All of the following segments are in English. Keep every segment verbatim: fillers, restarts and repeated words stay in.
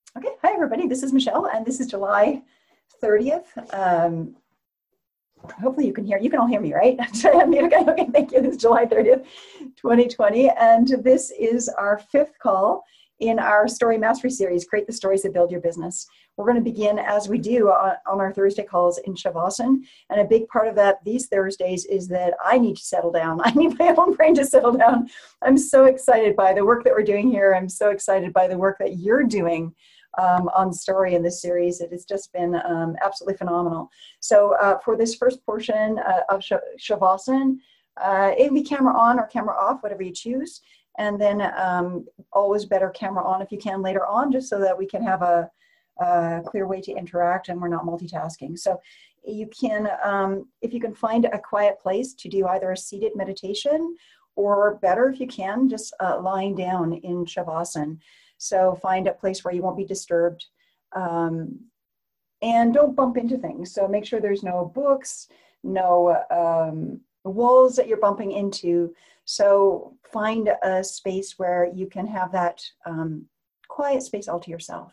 Okay, hi everybody, this is Michelle and this is July thirtieth. Um, hopefully you can hear, you can all hear me, right? Okay, okay, thank you. This is July thirtieth, twenty twenty, and this is our fifth call in our Story Mastery series, Create the Stories That Build Your Business. We're going to begin, as we do on, on our Thursday calls, in Shavasana, and a big part of that these Thursdays is that I need to settle down. I need my own brain to settle down. I'm so excited by the work that we're doing here. I'm so excited by the work that you're doing Um, on Story in this series. It has just been um, absolutely phenomenal. So uh, for this first portion uh, of Sh Shavasana, uh, it can be camera on or camera off, whatever you choose. And then um, always better camera on if you can later on, just so that we can have a, a clear way to interact and we're not multitasking. So you can, um, if you can find a quiet place to do either a seated meditation or better if you can, just uh, lying down in Shavasana. So find a place where you won't be disturbed, um, and don't bump into things. So make sure there's no books, no um, walls that you're bumping into. So find a space where you can have that um, quiet space all to yourself.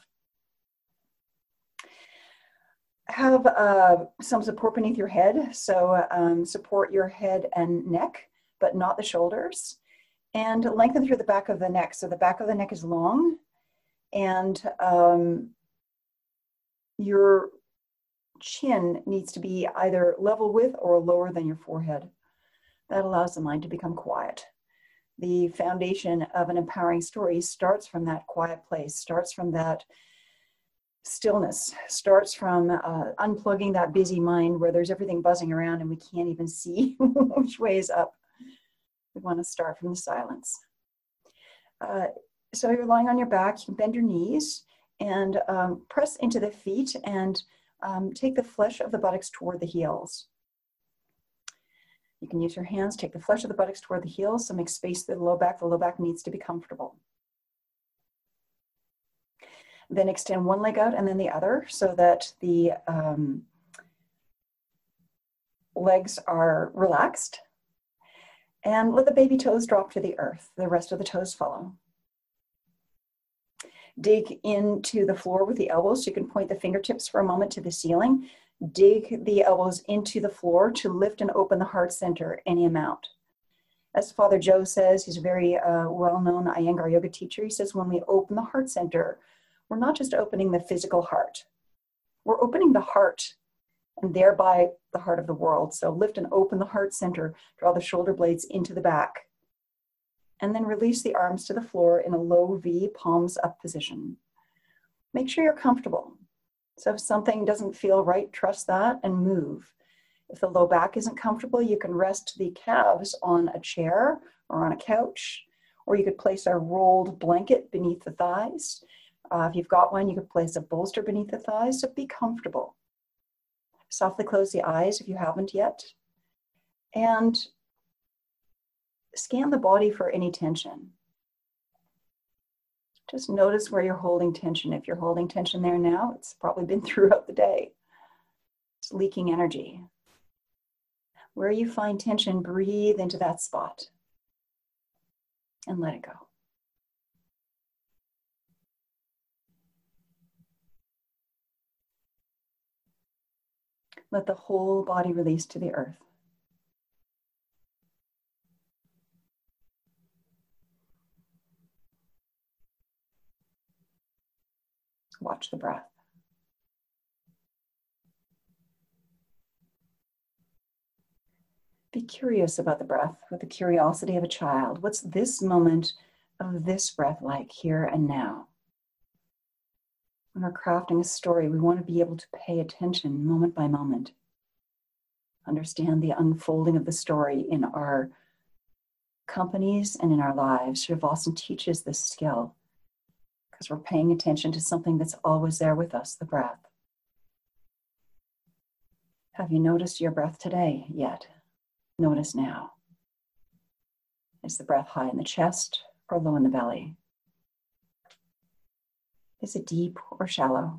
Have uh, some support beneath your head. So um, support your head and neck, but not the shoulders. And lengthen through the back of the neck. So the back of the neck is long, and um, your chin needs to be either level with or lower than your forehead. That allows the mind to become quiet. The foundation of an empowering story starts from that quiet place, starts from that stillness, starts from uh, unplugging that busy mind where there's everything buzzing around and we can't even see which way is up. We want to start from the silence. Uh, so you're lying on your back, you can bend your knees and um, press into the feet and um, take the flesh of the buttocks toward the heels. You can use your hands, take the flesh of the buttocks toward the heels, so make space through the low back. The low back needs to be comfortable. Then extend one leg out and then the other so that the um, legs are relaxed. And let the baby toes drop to the earth. The rest of the toes follow. Dig into the floor with the elbows. So you can point the fingertips for a moment to the ceiling. Dig the elbows into the floor to lift and open the heart center any amount. As Father Joe says, he's a very uh, well-known Iyengar yoga teacher. He says when we open the heart center, we're not just opening the physical heart. We're opening the heart, and thereby the heart of the world. So lift and open the heart center, draw the shoulder blades into the back, and then release the arms to the floor in a low V, palms up position. Make sure you're comfortable. So if something doesn't feel right, trust that and move. If the low back isn't comfortable, you can rest the calves on a chair or on a couch, or you could place a rolled blanket beneath the thighs. Uh, if you've got one, you could place a bolster beneath the thighs, so be comfortable. Softly close the eyes if you haven't yet. And scan the body for any tension. Just notice where you're holding tension. If you're holding tension there now, it's probably been throughout the day. It's leaking energy. Where you find tension, breathe into that spot and let it go. Let the whole body release to the earth. Watch the breath. Be curious about the breath with the curiosity of a child. What's this moment of this breath like here and now? When we're crafting a story, we want to be able to pay attention moment by moment. Understand the unfolding of the story in our companies and in our lives. Shavasana teaches this skill because we're paying attention to something that's always there with us, the breath. Have you noticed your breath today yet? Notice now. Is the breath high in the chest or low in the belly? Is it deep or shallow?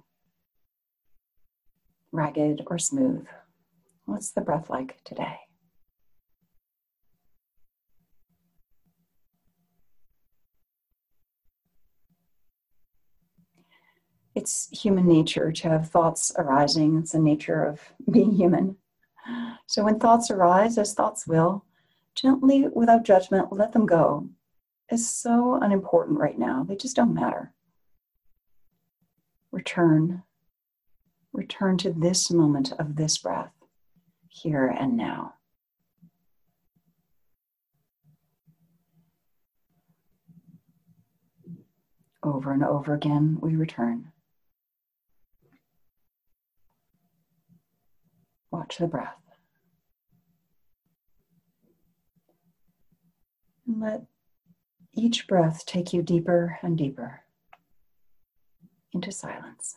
Ragged or smooth? What's the breath like today? It's human nature to have thoughts arising. It's the nature of being human. So when thoughts arise, as thoughts will, gently, without judgment, let them go. It's so unimportant right now. They just don't matter. Return. Return to this moment of this breath, here and now. Over and over again, we return. Watch the breath. And let each breath take you deeper and deeper into silence.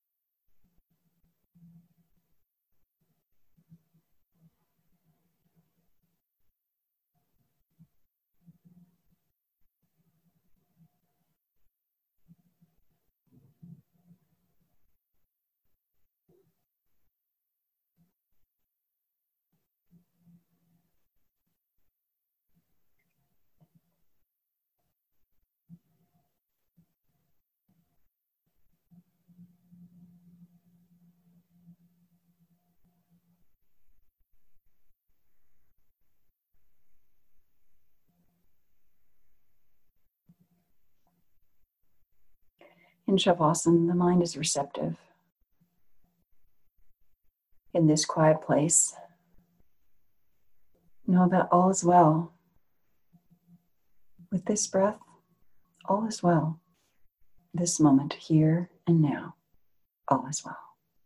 In Shavasana, the mind is receptive. In this quiet place, know that all is well. With this breath, all is well. This moment, here and now, all is well.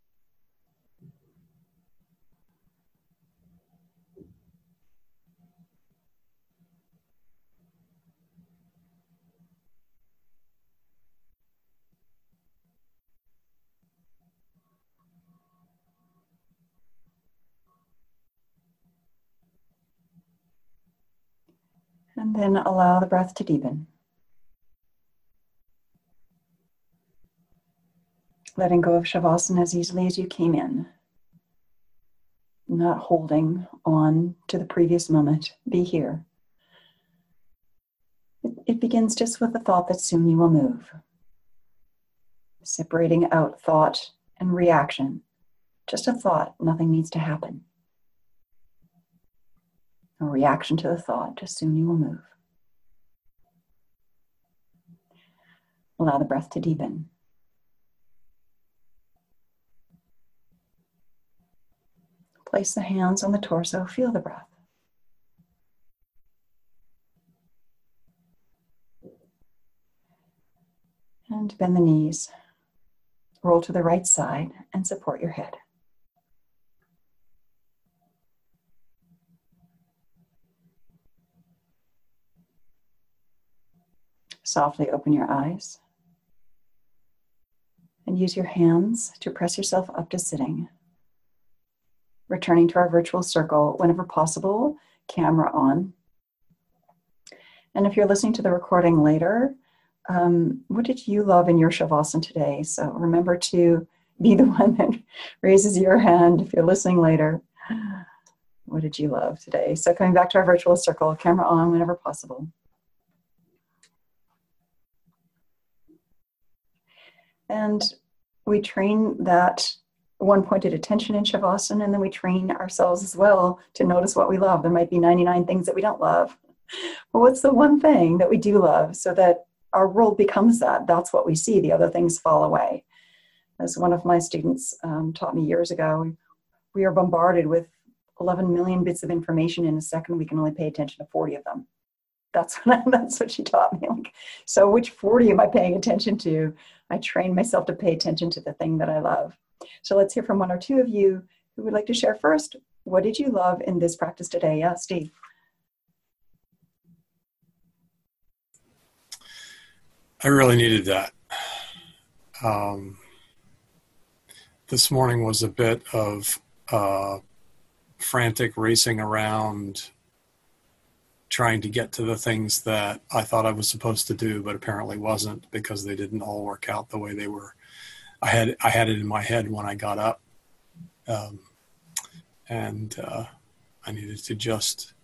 And then allow the breath to deepen. Letting go of Shavasana as easily as you came in. Not holding on to the previous moment. Be here. It, it begins just with the thought that soon you will move. Separating out thought and reaction. Just a thought, nothing needs to happen. A reaction to the thought, just soon you will move. Allow the breath to deepen. Place the hands on the torso, feel the breath. And bend the knees. Roll to the right side and support your head. Softly open your eyes and use your hands to press yourself up to sitting. Returning to our virtual circle whenever possible, camera on. And if you're listening to the recording later, um, what did you love in your Shavasana today? So remember to be the one that raises your hand if you're listening later. What did you love today? So coming back to our virtual circle, camera on whenever possible. And we train that one-pointed attention in Shavasana, and then we train ourselves as well to notice what we love. There might be ninety-nine things that we don't love. But what's the one thing that we do love, so that our world becomes that? That's what we see. The other things fall away. As one of my students um, taught me years ago, we are bombarded with eleven million bits of information in a second. We can only pay attention to forty of them. That's what, I, that's what she taught me. Like, so which forty am I paying attention to? I train myself to pay attention to the thing that I love. So let's hear from one or two of you who would like to share first. What did you love in this practice today? Yeah, Steve. I really needed that. Um, this morning was a bit of uh, frantic racing around, trying to get to the things that I thought I was supposed to do, but apparently wasn't, because they didn't all work out the way they were. I had I had it in my head when I got up, um, and uh, I needed to just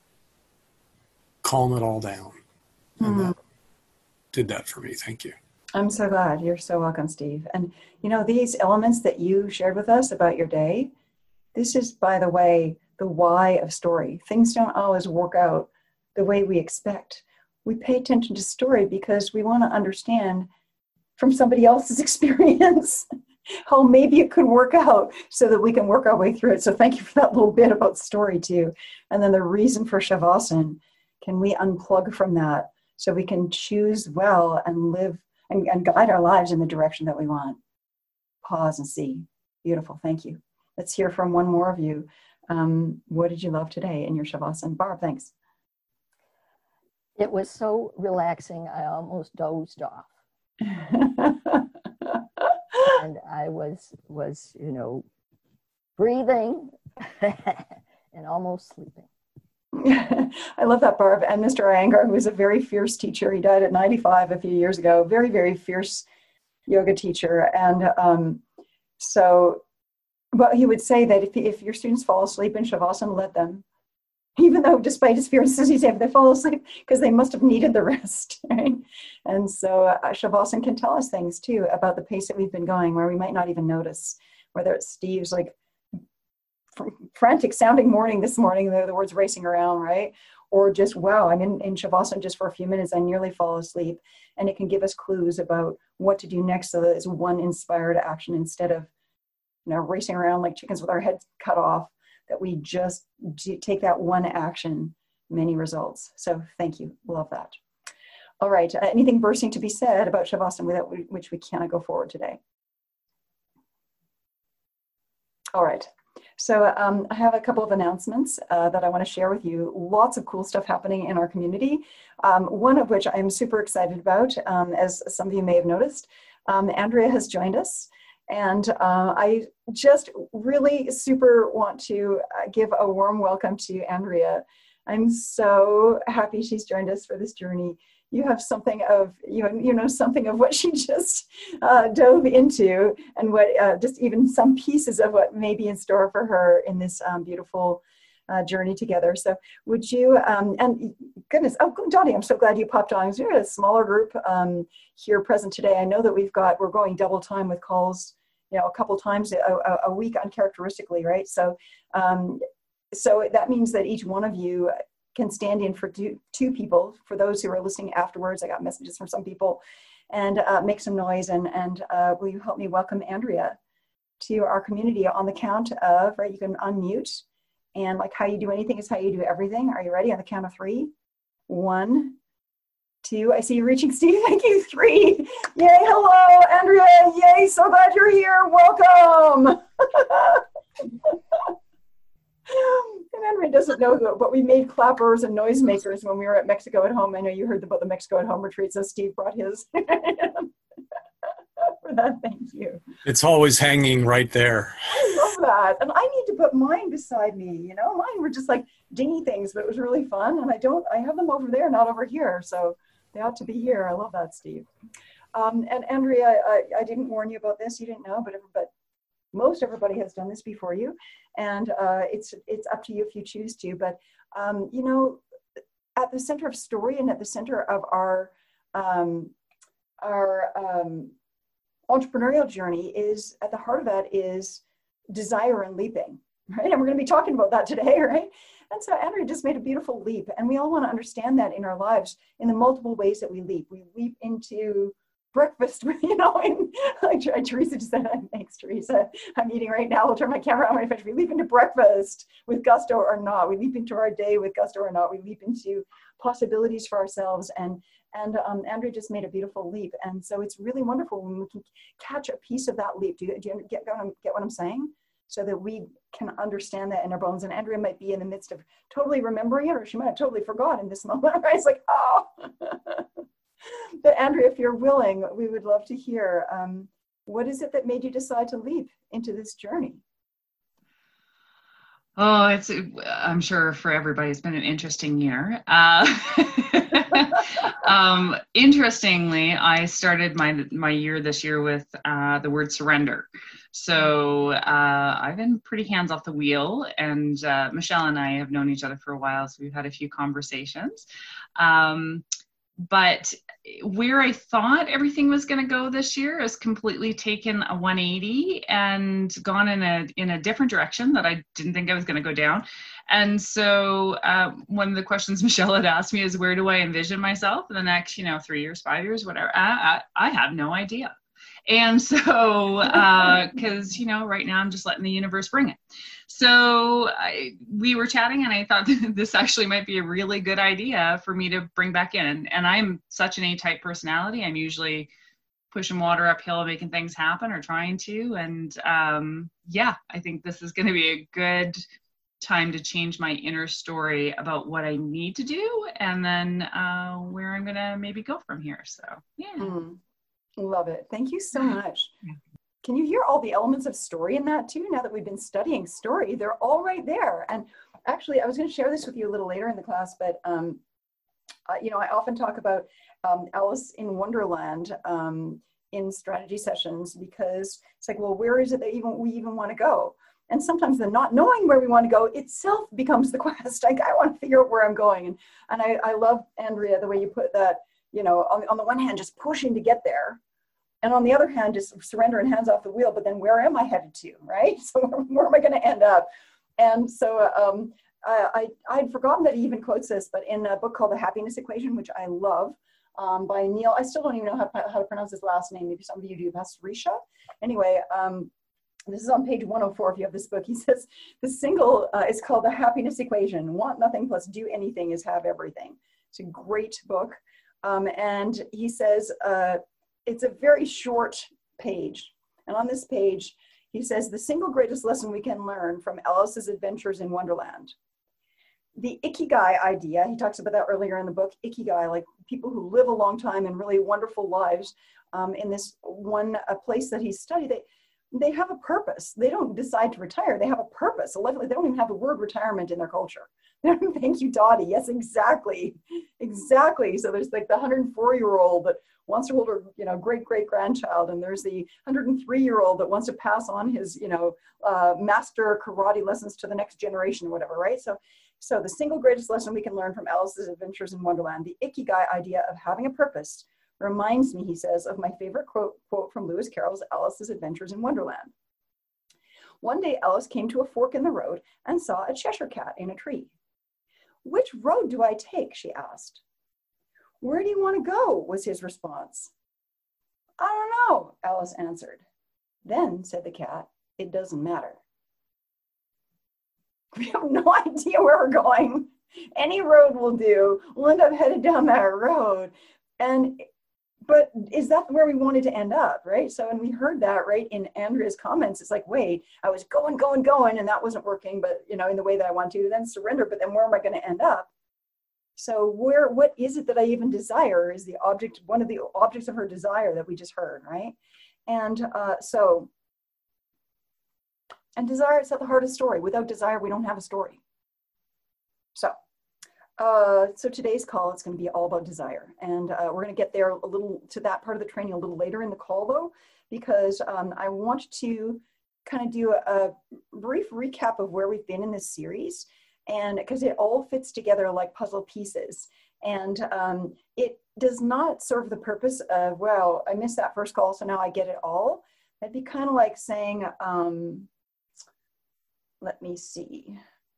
calm it all down, and mm. that did that for me. Thank you. I'm so glad. You're so welcome, Steve. And you know, these elements that you shared with us about your day, this is, by the way, the why of story. Things don't always work out the way we expect. We pay attention to story because we want to understand from somebody else's experience how maybe it could work out so that we can work our way through it. So thank you for that little bit about story too. And then the reason for Shavasana, can we unplug from that so we can choose well and live and, and guide our lives in the direction that we want? Pause and see. Beautiful. Thank you. Let's hear from one more of you. Um, what did you love today in your Shavasana? Barb, thanks. It was so relaxing, I almost dozed off. And I was, was, you know, breathing and almost sleeping. I love that, Barb. And Mister Iyengar, who was a very fierce teacher, he died at ninety-five a few years ago, very, very fierce yoga teacher. And um, so, but he would say that if, if your students fall asleep in Shavasana, let them. Even though, despite his fierceness, he'd say if they fall asleep, because they must have needed the rest, right? And so uh, Shavasana can tell us things too about the pace that we've been going, where we might not even notice, whether it's Steve's like fr- frantic sounding morning this morning, the, the words racing around, right? Or just, wow, I'm in, in Shavasana just for a few minutes, I nearly fall asleep. And it can give us clues about what to do next so that it's one inspired action instead of, you know, racing around like chickens with our heads cut off, that we just do take that one action, many results. So thank you. Love that. All right. Uh, anything bursting to be said about Shavasana without which we cannot go forward today? All right. So um, I have a couple of announcements uh, that I want to share with you. Lots of cool stuff happening in our community. Um, one of which I'm super excited about, um, as some of you may have noticed. Um, Andrea has joined us. And uh, I just really super want to give a warm welcome to Andrea. I'm so happy she's joined us for this journey. You have something of, you know, you know something of what she just uh, dove into, and what uh, just even some pieces of what may be in store for her in this um, beautiful uh, journey together. So would you, um, and goodness, oh, Dottie, I'm so glad you popped on. We're a smaller group um, here present today. I know that we've got, we're going double time with calls, you know, a couple times a, a, a week uncharacteristically, right? So, um, so that means that each one of you can stand in for two, two people. For those who are listening afterwards, I got messages from some people, and uh, make some noise. And, and uh, will you help me welcome Andrea to our community on the count of, right, you can unmute, and like how you do anything is how you do everything. Are you ready? On the count of three? One, two, I see you reaching, Steve. Thank you. Three. Yay. Hello, Andrea. Yay. So glad you're here. Welcome. And Andrea doesn't know that, but we made clappers and noisemakers when we were at Mexico at Home. I know you heard about the Mexico at Home retreat, so Steve brought his. For that, thank you. It's always hanging right there. I love that. And I need to put mine beside me, you know. Mine were just like dingy things, but it was really fun. And I don't, I have them over there, not over here. So they ought to be here. I love that, Steve. Um, and Andrea, I, I didn't warn you about this. You didn't know, but, but most everybody has done this before you. And uh, it's, it's up to you if you choose to. But, um, you know, at the center of story and at the center of our, um, our, um, entrepreneurial journey is, at the heart of that is desire and leaping, right? And we're going to be talking about that today, right? And so Andrea just made a beautiful leap, and we all want to understand that in our lives in the multiple ways that we leap. We leap into breakfast, you know, and like Teresa just said, thanks, Teresa. I'm eating right now. I'll turn my camera on when I finish. We leap into breakfast with gusto or not. We leap into our day with gusto or not. We leap into possibilities for ourselves. And And um, Andrea just made a beautiful leap. And so it's really wonderful when we can catch a piece of that leap. Do you, do you get, get what I'm saying? So that we can understand that in our bones. And Andrea might be in the midst of totally remembering it, or she might have totally forgotten in this moment, right? It's like, oh. But Andrea, if you're willing, we would love to hear, um, what is it that made you decide to leap into this journey? Oh, it's, I'm sure for everybody, it's been an interesting year. Uh, um, interestingly, I started my, my year this year with uh, the word surrender. So uh, I've been pretty hands off the wheel, and uh, Michelle and I have known each other for a while, so we've had a few conversations. Um, but where I thought everything was going to go this year has completely taken a one eighty and gone in a in a different direction that I didn't think I was going to go down. And so uh, one of the questions Michelle had asked me is, where do I envision myself in the next, you know, three years, five years, whatever? I, I, I have no idea. And so, because, uh, you know, right now I'm just letting the universe bring it. So I, we were chatting and I thought this actually might be a really good idea for me to bring back in. And I'm such an A-type personality. I'm usually pushing water uphill and making things happen or trying to. And um, yeah, I think this is going to be a good time to change my inner story about what I need to do and then uh, where I'm going to maybe go from here. So, yeah. Mm. Love it. Thank you so much. Can you hear all the elements of story in that too? Now that we've been studying story, they're all right there. And actually, I was going to share this with you a little later in the class, but um, uh, you know, I often talk about um, Alice in Wonderland um, in strategy sessions, because it's like, well, where is it that even we even want to go? And sometimes the not knowing where we want to go itself becomes the quest. Like, I want to figure out where I'm going. And, and I, I love, Andrea, the way you put that, you know, on, on the one hand, just pushing to get there. And on the other hand, just surrender and hands off the wheel. But then where am I headed to, right? So where, where am I going to end up? And so um, I, I, I'd forgotten that he even quotes this, but in a book called The Happiness Equation, which I love, um, by Neil, I still don't even know how, how to pronounce his last name. Maybe some of you do, Pastorisha. Anyway, um, this is on page one oh four if you have this book. He says, the single uh, is called The Happiness Equation. Want nothing plus do anything is have everything. It's a great book. Um, and he says, uh, it's a very short page. And on this page, he says, the single greatest lesson we can learn from Alice's adventures in Wonderland. The Ikigai idea, he talks about that earlier in the book, Ikigai, like people who live a long time and really wonderful lives um, in this one a place that he's studied, they, they have a purpose. They don't decide to retire. They have a purpose. They don't even have the word retirement in their culture. Thank you, Dottie. Yes, exactly. Exactly. So there's like the one hundred four year old that wants to hold her, you know, great great grandchild. And there's the one hundred three year old that wants to pass on his, you know, uh, master karate lessons to the next generation or whatever, right? So, so the single greatest lesson we can learn from Alice's adventures in Wonderland, the Ikigai idea of having a purpose, reminds me, he says, of my favorite quote, quote from Lewis Carroll's Alice's Adventures in Wonderland. One day, Alice came to a fork in the road and saw a Cheshire cat in a tree. Which road do I take? She asked. Where do you want to go? Was his response. I don't know, Alice answered. Then, said the cat, it doesn't matter. We have no idea where we're going. Any road will do. We'll end up headed down that road. And, but is that where we wanted to end up, right? So, and we heard that, right, in Andrea's comments. It's like, wait, I was going, going, going, and that wasn't working, but, you know, in the way that I want to, then surrender, but then where am I going to end up? So where, what is it that I even desire is the object, one of the objects of her desire that we just heard, right? And uh, so, and desire is at the heart of the story. Without desire, we don't have a story. So, uh, so today's call, it's going to be all about desire. And uh, we're going to get there a little to that part of the training a little later in the call though, because um, I want to kind of do a, a brief recap of where we've been in this series. And because it all fits together like puzzle pieces. And um, it does not serve the purpose of, well, I missed that first call, so now I get it all. That'd be kind of like saying, um, let me see.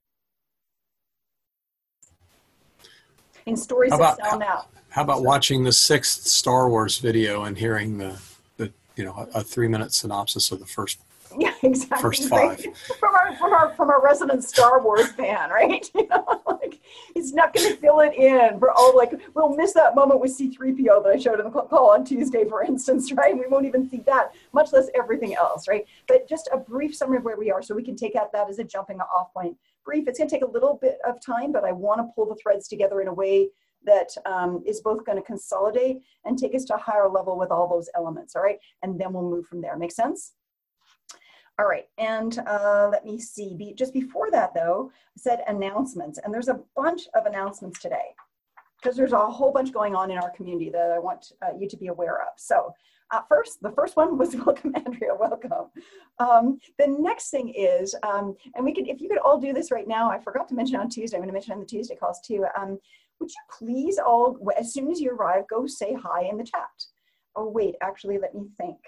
In stories how about, that sound out. How about watching the sixth Star Wars video and hearing the, the you know, a, a three minute synopsis of the first Yeah, exactly. First five. Right? From our from our from our resident Star Wars fan, right? You know, like he's not going to fill it in for all. Like we'll miss that moment with C three P O that I showed in the call on Tuesday, for instance, right? We won't even see that, much less everything else, right? But just a brief summary of where we are, so we can take out that as a jumping off point. Brief. It's going to take a little bit of time, but I want to pull the threads together in a way that um, is both going to consolidate and take us to a higher level with all those elements. All right, and then we'll move from there. Make sense? All right, and uh, let me see. Be, just before that, though, I said announcements, and there's a bunch of announcements today because there's a whole bunch going on in our community that I want uh, you to be aware of. So uh, first, the first one was welcome, Andrea, welcome. Um, the next thing is, um, and we could, if you could all do this right now, I forgot to mention on Tuesday, I'm going to mention on the Tuesday calls too, um, would you please all, as soon as you arrive, go say hi in the chat? Oh, wait, actually, let me think.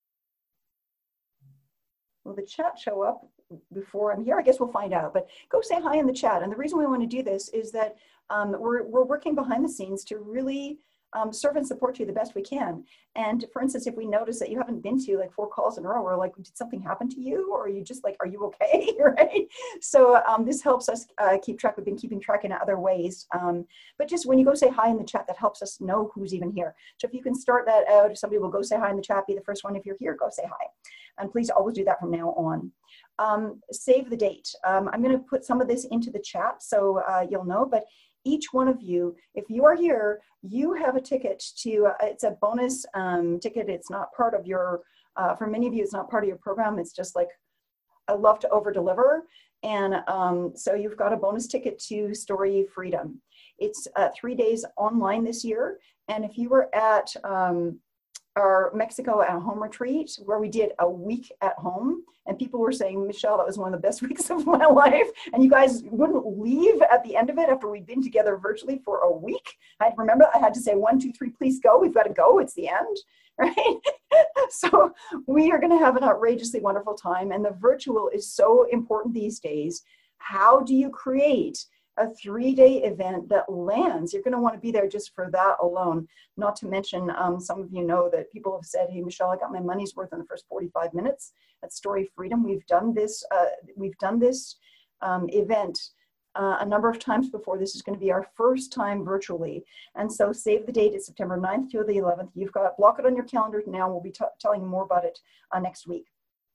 Will the chat show up before I'm here? I guess we'll find out, but go say hi in the chat. And the reason we want to do this is that um, we're, we're working behind the scenes to really um, serve and support you the best we can. And for instance, if we notice that you haven't been to like four calls in a row, we're like, did something happen to you? Or are you just like, are you okay? Right? So um, this helps us uh, keep track. We've been keeping track in other ways. Um, but just when you go say hi in the chat, that helps us know who's even here. So if you can start that out, if somebody will go say hi in the chat, be the first one. If you're here, go say hi. And please always do that from now on. Um, save the date. Um, I'm going to put some of this into the chat so uh, you'll know, but each one of you, if you are here, you have a ticket to, uh, it's a bonus um, ticket. It's not part of your, uh, for many of you, it's not part of your program. It's just like, I love to over deliver. And um, so you've got a bonus ticket to Story Freedom. It's uh, three days online this year. And if you were at um, our Mexico at home retreat, where we did a week at home, and people were saying, Michelle, that was one of the best weeks of my life. And you guys wouldn't leave at the end of it after we'd been together virtually for a week. I remember I had to say, one, two, three, please go. We've got to go. It's the end, right? So we are going to have an outrageously wonderful time. And the virtual is so important these days. How do you create a three-day event that lands? You're going to want to be there just for that alone. Not to mention, um, some of you know that people have said, hey, Michelle, I got my money's worth in the first forty-five minutes at Story Freedom. We've done this, uh, we've done this um, event uh, a number of times before. This is going to be our first time virtually. And so save the date. It's September ninth to the eleventh. You've got, block it on your calendar now. We'll be telling you more about it uh, next week.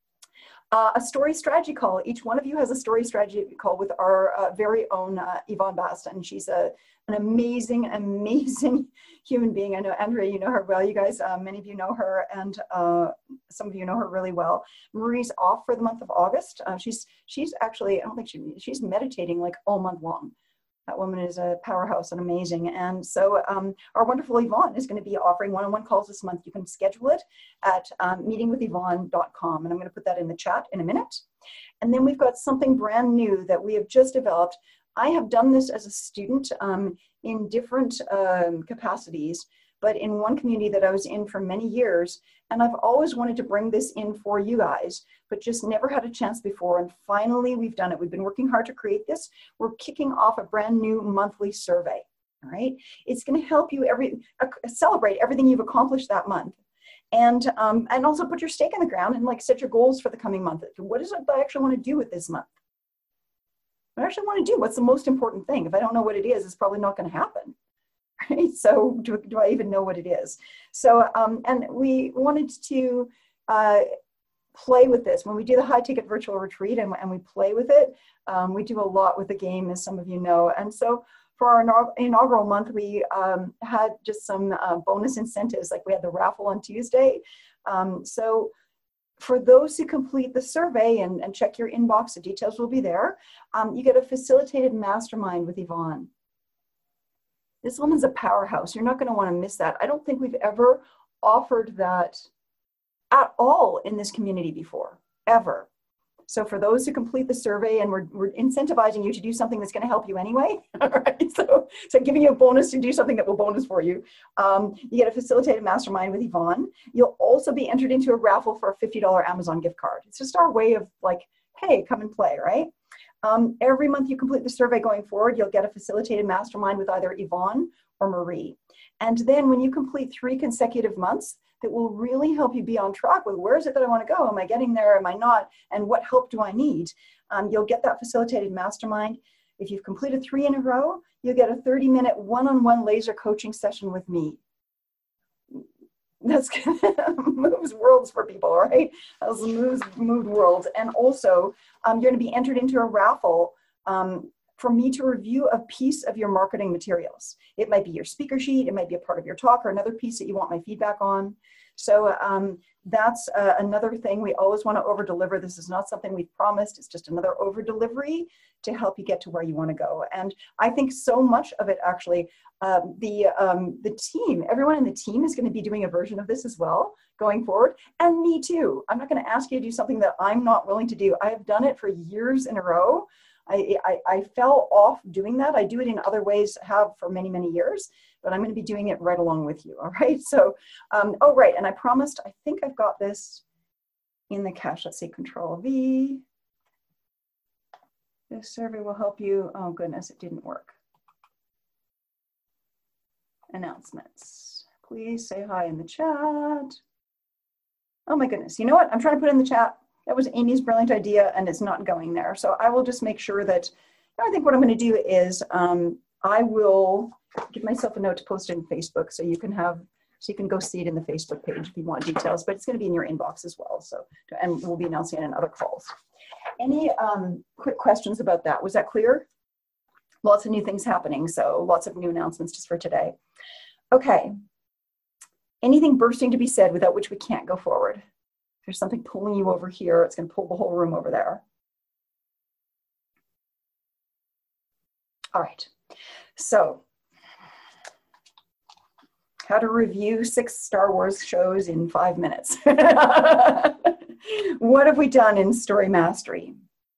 Uh, a story strategy call. Each one of you has a story strategy call with our uh, very own uh, Yvonne Baston. She's a, an amazing, amazing human being. I know, Andrea, you know her well. You guys, uh, many of you know her, and uh, some of you know her really well. Marie's off for the month of August. Uh, she's she's actually, I don't think she, she's meditating like all month long. That woman is a powerhouse and amazing. And so um, our wonderful Yvonne is going to be offering one-on-one calls this month. You can schedule it at um, meeting with yvonne dot com. And I'm going to put that in the chat in a minute. And then we've got something brand new that we have just developed. I have done this as a student um, in different um, capacities, but in one community that I was in for many years. And I've always wanted to bring this in for you guys, but just never had a chance before. And finally, we've done it. We've been working hard to create this. We're kicking off a brand new monthly survey, all right? It's gonna help you every uh, celebrate everything you've accomplished that month. And, um, and also put your stake in the ground and like set your goals for the coming month. What is it that I actually wanna do with this month? What I actually wanna do? What's the most important thing? If I don't know what it is, it's probably not gonna happen. Right? So do, do I even know what it is? So, um, and we wanted to uh, play with this. When we do the high ticket virtual retreat and, and we play with it, um, we do a lot with the game, as some of you know. And so for our inaugural month, we um, had just some uh, bonus incentives, like we had the raffle on Tuesday. Um, so for those who complete the survey and, and check your inbox, the details will be there. Um, you get a facilitated mastermind with Yvonne. This woman's a powerhouse. You're not going to want to miss that. I don't think we've ever offered that at all in this community before, ever. So for those who complete the survey, and we're, we're incentivizing you to do something that's going to help you anyway, all right? So, so giving you a bonus to do something that will bonus for you. Um, you get a facilitated mastermind with Yvonne. You'll also be entered into a raffle for a fifty dollar Amazon gift card. It's just our way of like, hey, come and play, right? Um, every month you complete the survey going forward, you'll get a facilitated mastermind with either Yvonne or Marie. And then when you complete three consecutive months, that will really help you be on track with where is it that I want to go? Am I getting there? Am I not? And what help do I need? Um, you'll get that facilitated mastermind. If you've completed three in a row, you'll get a thirty minute one-on-one laser coaching session with me. That's moves worlds for people, right? That's moves moved worlds. And also, um, you're going to be entered into a raffle um, for me to review a piece of your marketing materials. It might be your speaker sheet, it might be a part of your talk, or another piece that you want my feedback on. So um, that's uh, another thing. We always want to over deliver. This is not something we've promised. It's just another over delivery to help you get to where you want to go. And I think so much of it actually, um, the, um, the team, everyone in the team is going to be doing a version of this as well going forward. And me too. I'm not going to ask you to do something that I'm not willing to do. I have done it for years in a row. I, I, I fell off doing that. I do it in other ways, have for many, many years, but I'm going to be doing it right along with you. All right. So, um, oh, right. And I promised, I think I've got this in the cache. Let's see, Control V. This survey will help you. Oh, goodness, it didn't work. Announcements. Please say hi in the chat. Oh my goodness. You know what? I'm trying to put in the chat. That was Amy's brilliant idea and it's not going there. So I will just make sure that, I think what I'm going to do is um, I will give myself a note to post it in Facebook so you can have, so you can go see it in the Facebook page if you want details, but it's going to be in your inbox as well. So, and we'll be announcing it in other calls. Any um, quick questions about that? Was that clear? Lots of new things happening. So lots of new announcements just for today. Okay. Anything bursting to be said without which we can't go forward? There's something pulling you over here. It's going to pull the whole room over there. All right. So, how to review six Star Wars shows in five minutes. What have we done in Story Mastery?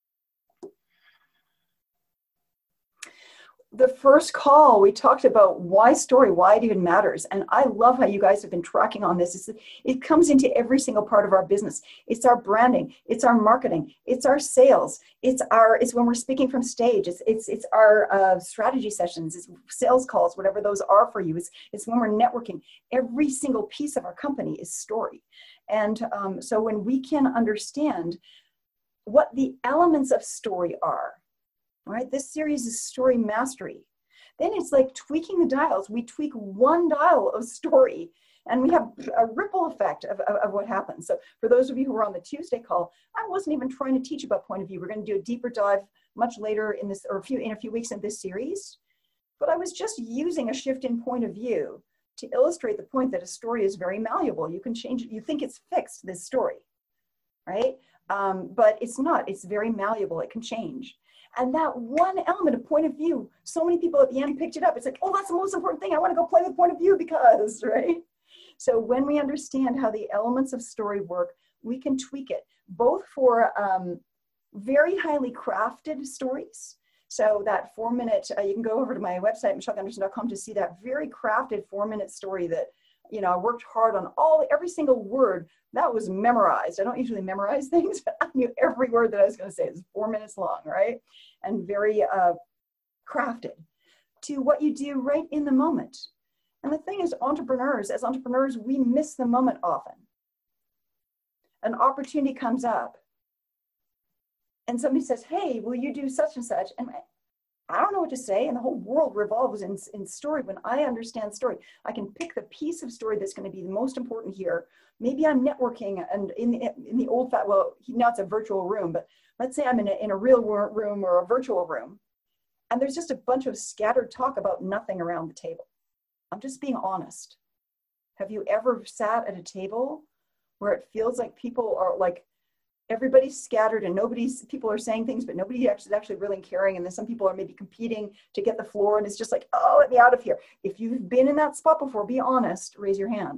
The first call, we talked about why story, why it even matters. And I love how you guys have been tracking on this. It's, it comes into every single part of our business. It's our branding, it's our marketing, it's our sales, it's our, it's when we're speaking from stage, it's it's it's our uh, strategy sessions, it's sales calls, whatever those are for you. It's, it's when we're networking. Every single piece of our company is story. And um, so when we can understand what the elements of story are, right? This series is Story Mastery. Then it's like tweaking the dials. We tweak one dial of story and we have a ripple effect of, of, of what happens. So for those of you who were on the Tuesday call, I wasn't even trying to teach about point of view. We're going to do a deeper dive much later in this, or a few, in a few weeks in this series. But I was just using a shift in point of view to illustrate the point that a story is very malleable. You can change it. You think it's fixed, this story, right? Um, but it's not. It's very malleable. It can change. And that one element of point of view, so many people at the end picked it up. It's like, oh, that's the most important thing. I want to go play with point of view because, right? So when we understand how the elements of story work, we can tweak it, both for um, very highly crafted stories. So that four minute, uh, you can go over to my website, michelle gunderson dot com, to see that very crafted four minute story that, you know, I worked hard on all, every single word that was memorized. I don't usually memorize things, but I knew every word that I was going to say. It's four minutes long, right? And very uh, crafted to what you do right in the moment. And the thing is, entrepreneurs, as entrepreneurs, we miss the moment often. An opportunity comes up and somebody says, hey, will you do such and such? And I don't know what to say, and the whole world revolves in, in story. When I understand story, I can pick the piece of story that's going to be the most important here. Maybe I'm networking, and in the, in the old fat, well, now it's a virtual room, but let's say I'm in a, in a real room or a virtual room, and there's just a bunch of scattered talk about nothing around the table. I'm just being honest. Have you ever sat at a table where it feels like people are like, everybody's scattered and nobody's, people are saying things, but nobody actually is actually really caring. And then some people are maybe competing to get the floor and it's just like, oh, let me out of here. If you've been in that spot before, be honest, raise your hand.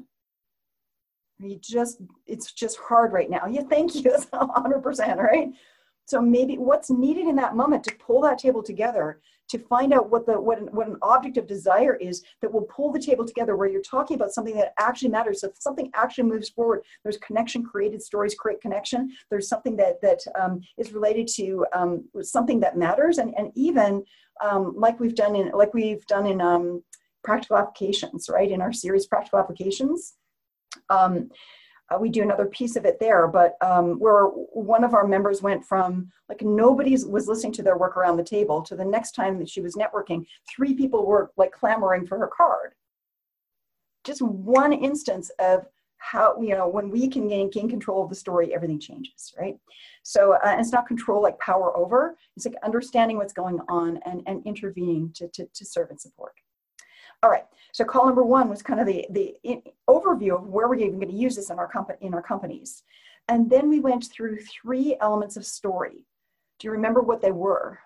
You just, it's just hard right now. Yeah, thank you, that's one hundred percent, right? So maybe what's needed in that moment to pull that table together, to find out what the what an, what an object of desire is that will pull the table together, where you're talking about something that actually matters. So if something actually moves forward, there's connection created, stories create connection. There's something that that um, is related to um, something that matters, and and even um, like we've done in like we've done in um, practical applications, right? In our series, practical applications. Um, Uh, we do another piece of it there, but um, where one of our members went from like nobody was listening to their work around the table to the next time that she was networking, three people were like clamoring for her card. Just one instance of how, you know, when we can gain, gain control of the story, everything changes, right? So uh, it's not control like power over, it's like understanding what's going on and, and intervening to, to, to serve and support. All right, so call number one was kind of the, the overview of where we're even going to use this in our, comp in our companies. And then we went through three elements of story. Do you remember what they were?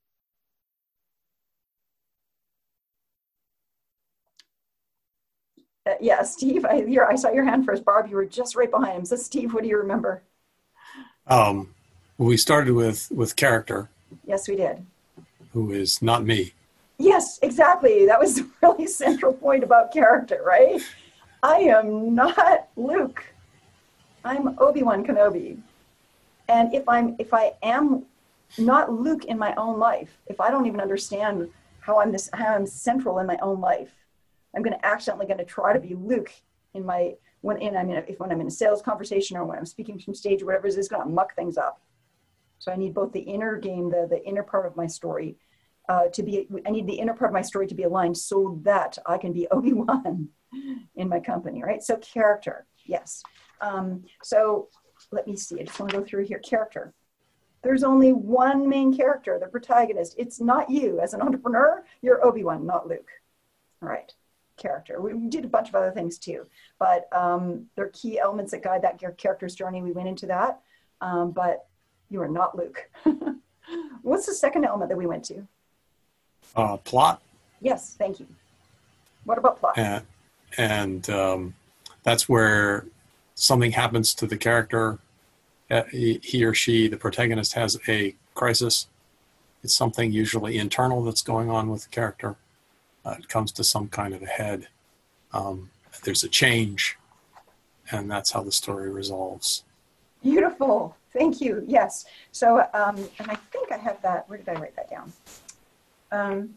Uh, yeah, Steve, I, I saw your hand first. Barb, you were just right behind him. So Steve, what do you remember? Um, we started with, with character. Yes, we did. who is not me. Yes, exactly. That was the really central point about character, right? I am not Luke. I'm Obi-Wan Kenobi. And if I'm if I am not Luke in my own life, if I don't even understand how I'm this how I'm central in my own life, I'm going to accidentally going to try to be Luke in my when in I mean if when I'm in a sales conversation or when I'm speaking from stage or whatever it is, it's going to muck things up. So I need both the inner game, the the inner part of my story, uh, to be. I need the inner part of my story to be aligned so that I can be Obi-Wan in my company, right? So character, yes. Um, so let me see. I just want to go through here. Character. There's only one main character, the protagonist. It's not you as an entrepreneur. You're Obi-Wan, not Luke. All right. Character. We did a bunch of other things too, but um, there are key elements that guide that character's journey. We went into that, um, but you are not Luke. What's the second element that we went to? Uh, plot. Yes, thank you. What about plot? And, and um, that's where something happens to the character. Uh, he, he or she, the protagonist, has a crisis. It's something usually internal that's going on with the character. Uh, it comes to some kind of a head. Um, there's a change, and that's how the story resolves. Beautiful. Thank you. Yes. So, um, and I think I have that. Where did I write that down? Um,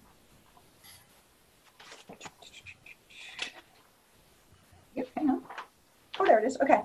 yep, hang on. Oh, there it is. Okay.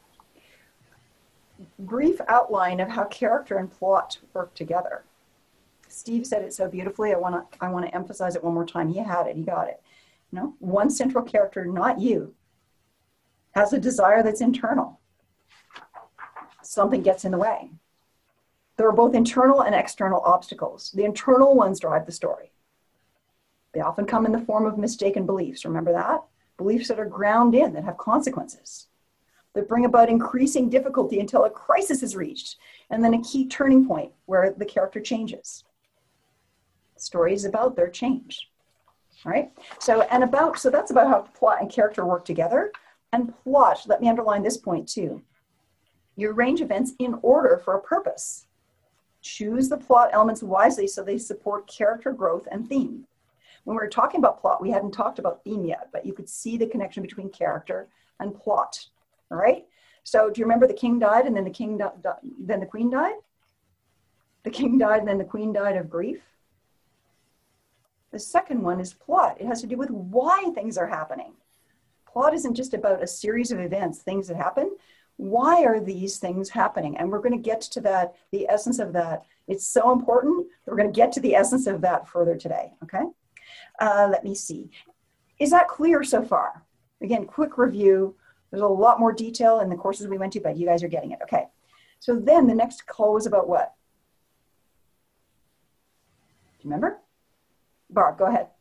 Brief outline of how character and plot work together. Steve said it so beautifully. I want to I want to emphasize it one more time. He had it. He got it. You know, one central character, not you, has a desire that's internal. Something gets in the way. There are both internal and external obstacles. The internal ones drive the story. They often come in the form of mistaken beliefs. Remember that? Beliefs that are ground in, that have consequences, that bring about increasing difficulty until a crisis is reached, and then a key turning point where the character changes. The story is about their change, right? So, and about, so that's about how plot and character work together. And plot, let me underline this point too. You arrange events in order for a purpose. Choose the plot elements wisely so they support character growth and theme. When we were talking about plot, we hadn't talked about theme yet, but you could see the connection between character and plot. All right. So do you remember the king died and then the king di- di- then the queen died? The king died and then the queen died of grief. The second one is plot. It has to do with why things are happening. Plot isn't just about a series of events, things that happen. Why are these things happening? And we're going to get to that, the essence of that. It's so important. We're going to get to the essence of that further today. Okay. Uh, let me see. Is that clear so far? Again, quick review. There's a lot more detail in the courses we went to, but you guys are getting it. Okay. So then the next call was about what? Do you remember? Barb, go ahead.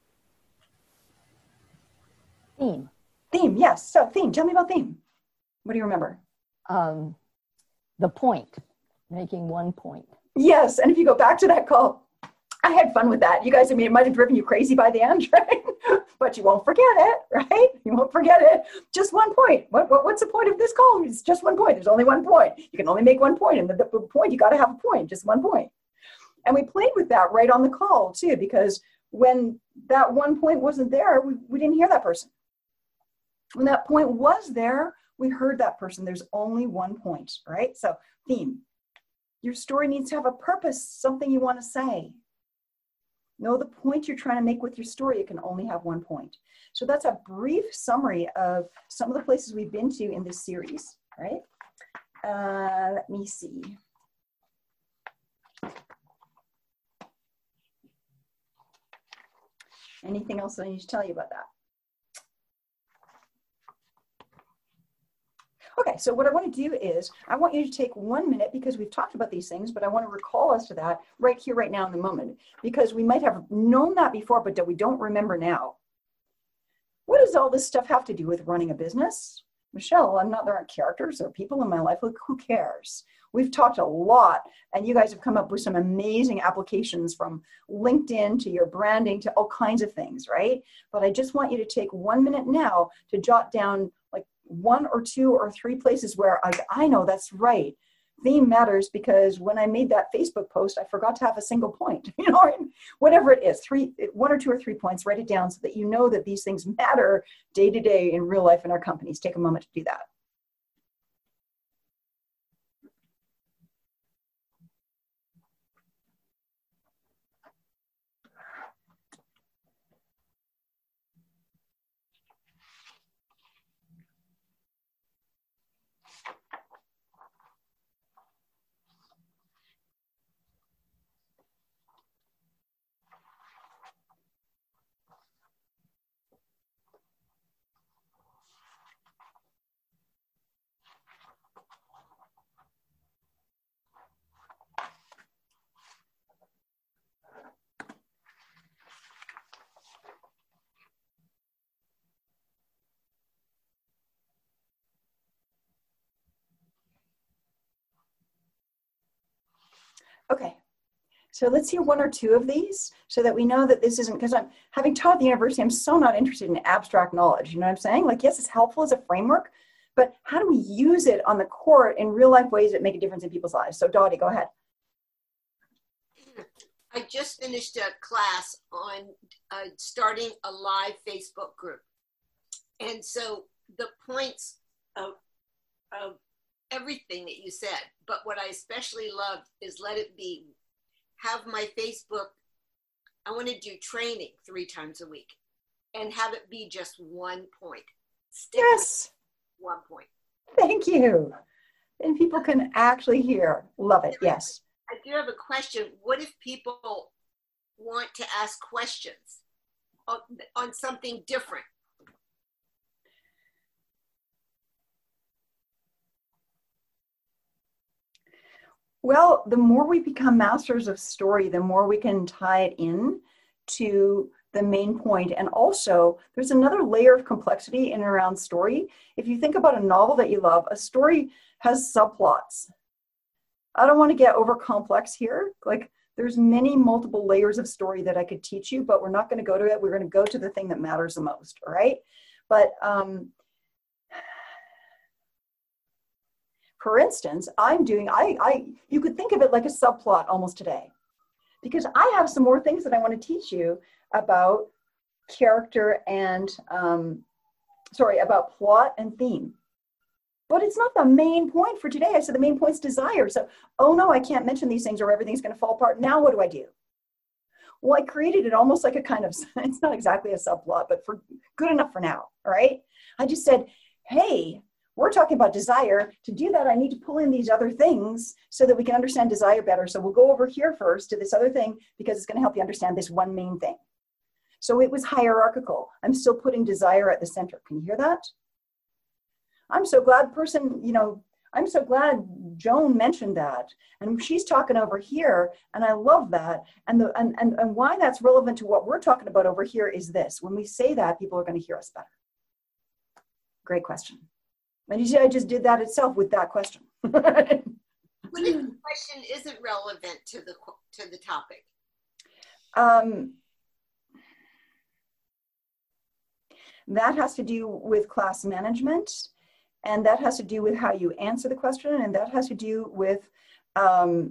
Theme. Theme, yes. So theme, tell me about theme. What do you remember? Um, the point, making one point. Yes, and if you go back to that call, I had fun with that. You guys, I mean, it might have driven you crazy by the end, right? But you won't forget it, right? You won't forget it. Just one point. What, what What's the point of this call? It's just one point. There's only one point. You can only make one point, and the, the point, you got to have a point, just one point. And we played with that right on the call too, because when that one point wasn't there, we, we didn't hear that person. When that point was there, we heard that person. There's only one point, right? So theme. Your story needs to have a purpose, something you want to say. Know the point you're trying to make with your story. It can only have one point. So that's a brief summary of some of the places we've been to in this series, right? Uh, let me see. Anything else I need to tell you about that? Okay, so what I want to do is I want you to take one minute, because we've talked about these things, but I want to recall us to that right here, right now in the moment, because we might have known that before, but that we don't remember now. What does all this stuff have to do with running a business? Michelle, I'm not, there aren't characters or people in my life. Look, who cares? We've talked a lot, and you guys have come up with some amazing applications from LinkedIn to your branding to all kinds of things, right? But I just want you to take one minute now to jot down like one or two or three places where I, I know that's right. theme matters because when I made that Facebook post, I forgot to have a single point, you know, whatever it is, three, one or two or three points, write it down so that you know that these things matter day to day in real life in our companies. Take a moment to do that. Okay, so let's hear one or two of these so that we know that this isn't, because I'm having taught at the university, I'm so not interested in abstract knowledge. You know what I'm saying? Like, yes, it's helpful as a framework, but how do we use it on the court in real life ways that make a difference in people's lives? So Dottie, go ahead. I just finished a class on uh, starting a live Facebook group. And so the points of, of everything that you said, but what I especially loved is let it be, have my Facebook, I want to do training three times a week and have it be just one point. Stick yes. with one point. Thank you. And people can actually hear. Love it. Yes. I do have a question. What if people want to ask questions on, on something different? Well, the more we become masters of story, the more we can tie it in to the main point. And also, there's another layer of complexity in and around story. If you think about a novel that you love, a story has subplots. I don't want to get over complex here. Like, there's many multiple layers of story that I could teach you, but we're not going to go to it. We're going to go to the thing that matters the most, all right? But um, for instance, I'm doing, I, I, you could think of it like a subplot almost today, because I have some more things that I want to teach you about character and, um, sorry, about plot and theme. But it's not the main point for today. I said the main point's desire. So, oh no, I can't mention these things or everything's going to fall apart. Now what do I do? Well, I created it almost like a kind of, it's not exactly a subplot, but for good enough for now, all right? I just said, hey, we're talking about desire. To do that, I need to pull in these other things so that we can understand desire better. So we'll go over here first to this other thing because it's going to help you understand this one main thing. So it was hierarchical. I'm still putting desire at the center. Can you hear that? I'm so glad person, you know, I'm so glad Joan mentioned that. And she's talking over here, and I love that. And, the, and, and, and why that's relevant to what we're talking about over here is this. When we say that, people are going to hear us better. Great question. And you see, I just did that itself with that question. What if the question isn't relevant to the, to the topic? Um, that has to do with class management. And that has to do with how you answer the question. And that has to do with um,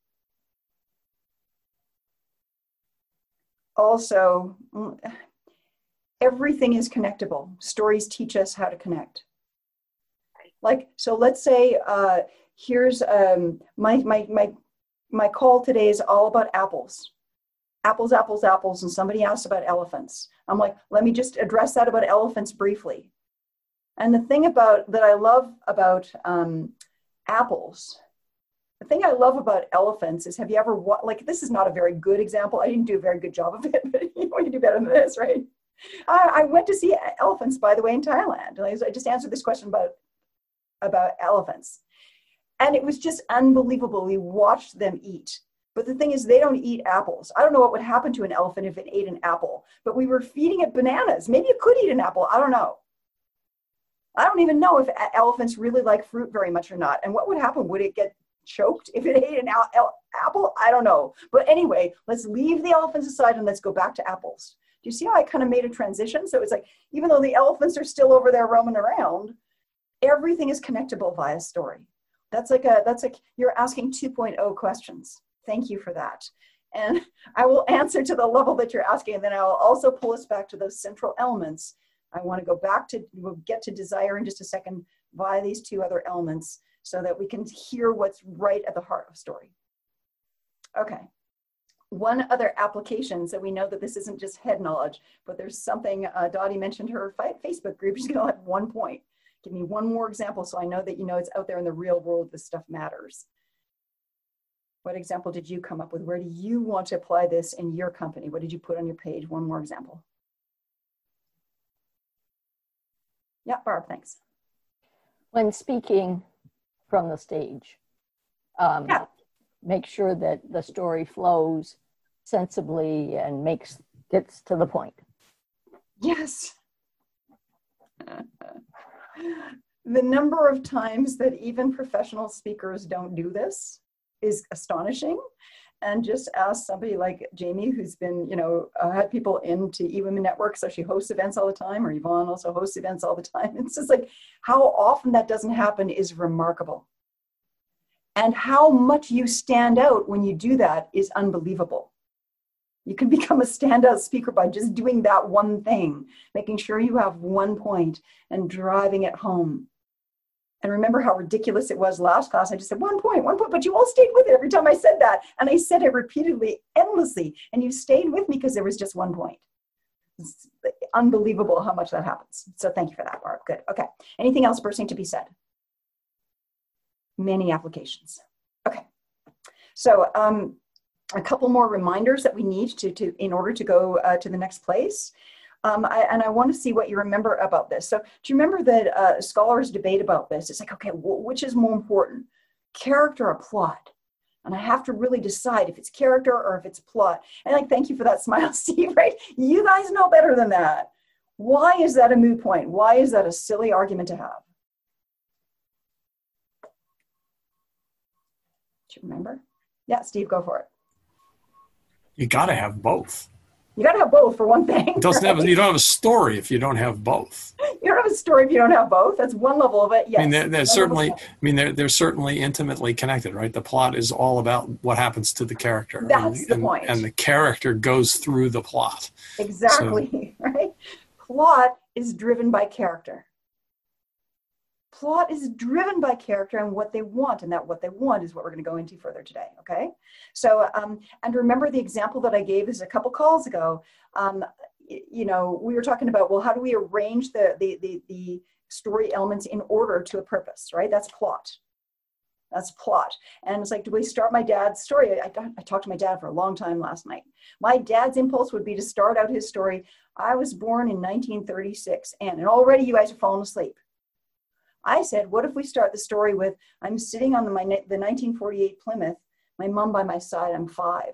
also, everything is connectable. Stories teach us how to connect. Like, so let's say, uh, here's um, my, my, my, my call today is all about apples. Apples, apples, apples, and somebody asked about elephants. I'm like, let me just address that about elephants briefly. And the thing about that I love about um, apples, the thing I love about elephants is, have you ever, like, this is not a very good example. I didn't do a very good job of it, but you know, you do better than this, right? I, I went to see elephants, by the way, in Thailand. And I just answered this question about, about elephants. And it was just unbelievable. We watched them eat. But the thing is, they don't eat apples. I don't know what would happen to an elephant if it ate an apple, but we were feeding it bananas. Maybe it could eat an apple. I don't know. I don't even know if elephants really like fruit very much or not. And what would happen? Would it get choked if it ate an apple? I don't know. But anyway, let's leave the elephants aside and let's go back to apples. Do you see how I kind of made a transition? So it's like, even though the elephants are still over there roaming around, everything is connectable via story. That's like a, that's like, you're asking two point oh questions. Thank you for that. And I will answer to the level that you're asking, and then I'll also pull us back to those central elements. I want to go back to, we'll get to desire in just a second via these two other elements so that we can hear what's right at the heart of story. Okay. One other application, so we know that this isn't just head knowledge, but there's something, uh, Dottie mentioned her Facebook group. She's going to have one point. Give me one more example so I know that you know it's out there in the real world, this stuff matters. What example did you come up with? Where do you want to apply this in your company? What did you put on your page? One more example. Yeah, Barb, thanks. When speaking from the stage, um, yeah. make sure that the story flows sensibly and makes gets to the point. Yes. The number of times that even professional speakers don't do this is astonishing. And just ask somebody like Jamie, who's been, you know, uh, had people into eWomen Network, so she hosts events all the time, or Yvonne also hosts events all the time. It's just like how often that doesn't happen is remarkable. And how much you stand out when you do that is unbelievable. You can become a standout speaker by just doing that one thing, making sure you have one point and driving it home. And remember how ridiculous it was last class. I just said one point, one point, but you all stayed with it every time I said that. And I said it repeatedly, endlessly, and you stayed with me because there was just one point. It's unbelievable how much that happens. So thank you for that, Barb. Good. Okay. Anything else bursting to be said? Many applications. Okay. So um, a couple more reminders that we need to, to in order to go uh, to the next place. Um, I, and I want to see what you remember about this. So do you remember that uh, scholars debate about this? It's like, okay, w- which is more important, character or plot? And I have to really decide if it's character or if it's plot. And like, thank you for that smile, Steve, right? You guys know better than that. Why is that a moot point? Why is that a silly argument to have? Do you remember? Yeah, Steve, go for it. You got to have both. You got to have both for one thing. It doesn't right? have, you don't have a story if you don't have both. You don't have a story if you don't have both. That's one level of it. Yes. I mean, they're, they're certainly. I mean, they're they're certainly intimately connected, right? The plot is all about what happens to the character. That's and, the and, point. And the character goes through the plot. Exactly. So, right. Plot is driven by character. Plot is driven by character and what they want, and that what they want is what we're going to go into further today, okay? So, um, and remember the example that I gave this a couple calls ago, um, you know, we were talking about, well, how do we arrange the, the, the, the story elements in order to a purpose, right? That's plot. That's plot. And it's like, do we start my dad's story? I, I, I talked to my dad for a long time last night. My dad's impulse would be to start out his story. I was born in nineteen thirty-six, and, and already you guys are falling asleep. I said, what if we start the story with, I'm sitting on the, my, the nineteen forty-eight Plymouth, my mom by my side, I'm five.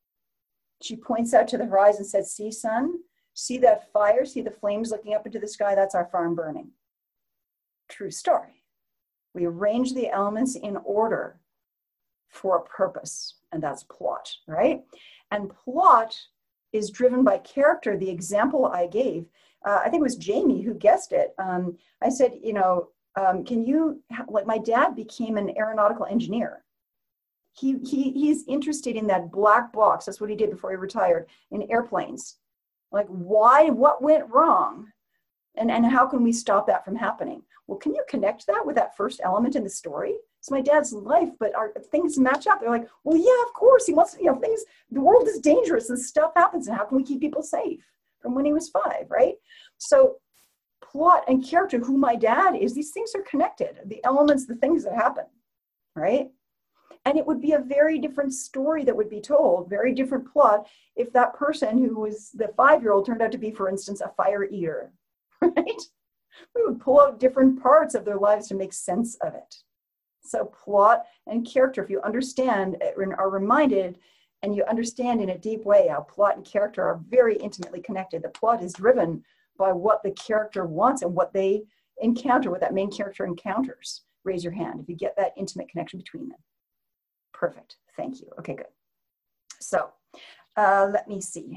She points out to the horizon and says, see, son, see that fire, see the flames looking up into the sky, that's our farm burning. True story. We arrange the elements in order for a purpose, and that's plot, right? And plot is driven by character. The example I gave, uh, I think it was Jamie who guessed it. Um, I said, you know, Um, can you, like my dad became an aeronautical engineer. He, he, he's interested in that black box. That's what he did before he retired, in airplanes. Like why, what went wrong? And, and how can we stop that from happening? Well, can you connect that with that first element in the story? It's my dad's life, but our things match up. They're like, well, yeah, of course. He wants to, you know, things, the world is dangerous and stuff happens. And how can we keep people safe from when he was five, right? So plot and character, who my dad is, these things are connected. The elements, the things that happen, right? And it would be a very different story that would be told, very different plot, if that person who was the five-year-old turned out to be, for instance, a fire eater, right? We would pull out different parts of their lives to make sense of it. So plot and character, if you understand and are reminded, and you understand in a deep way how plot and character are very intimately connected. The plot is driven by what the character wants and what they encounter, what that main character encounters. Raise your hand if you get that intimate connection between them. Perfect. Thank you. Okay, good. So uh, let me see.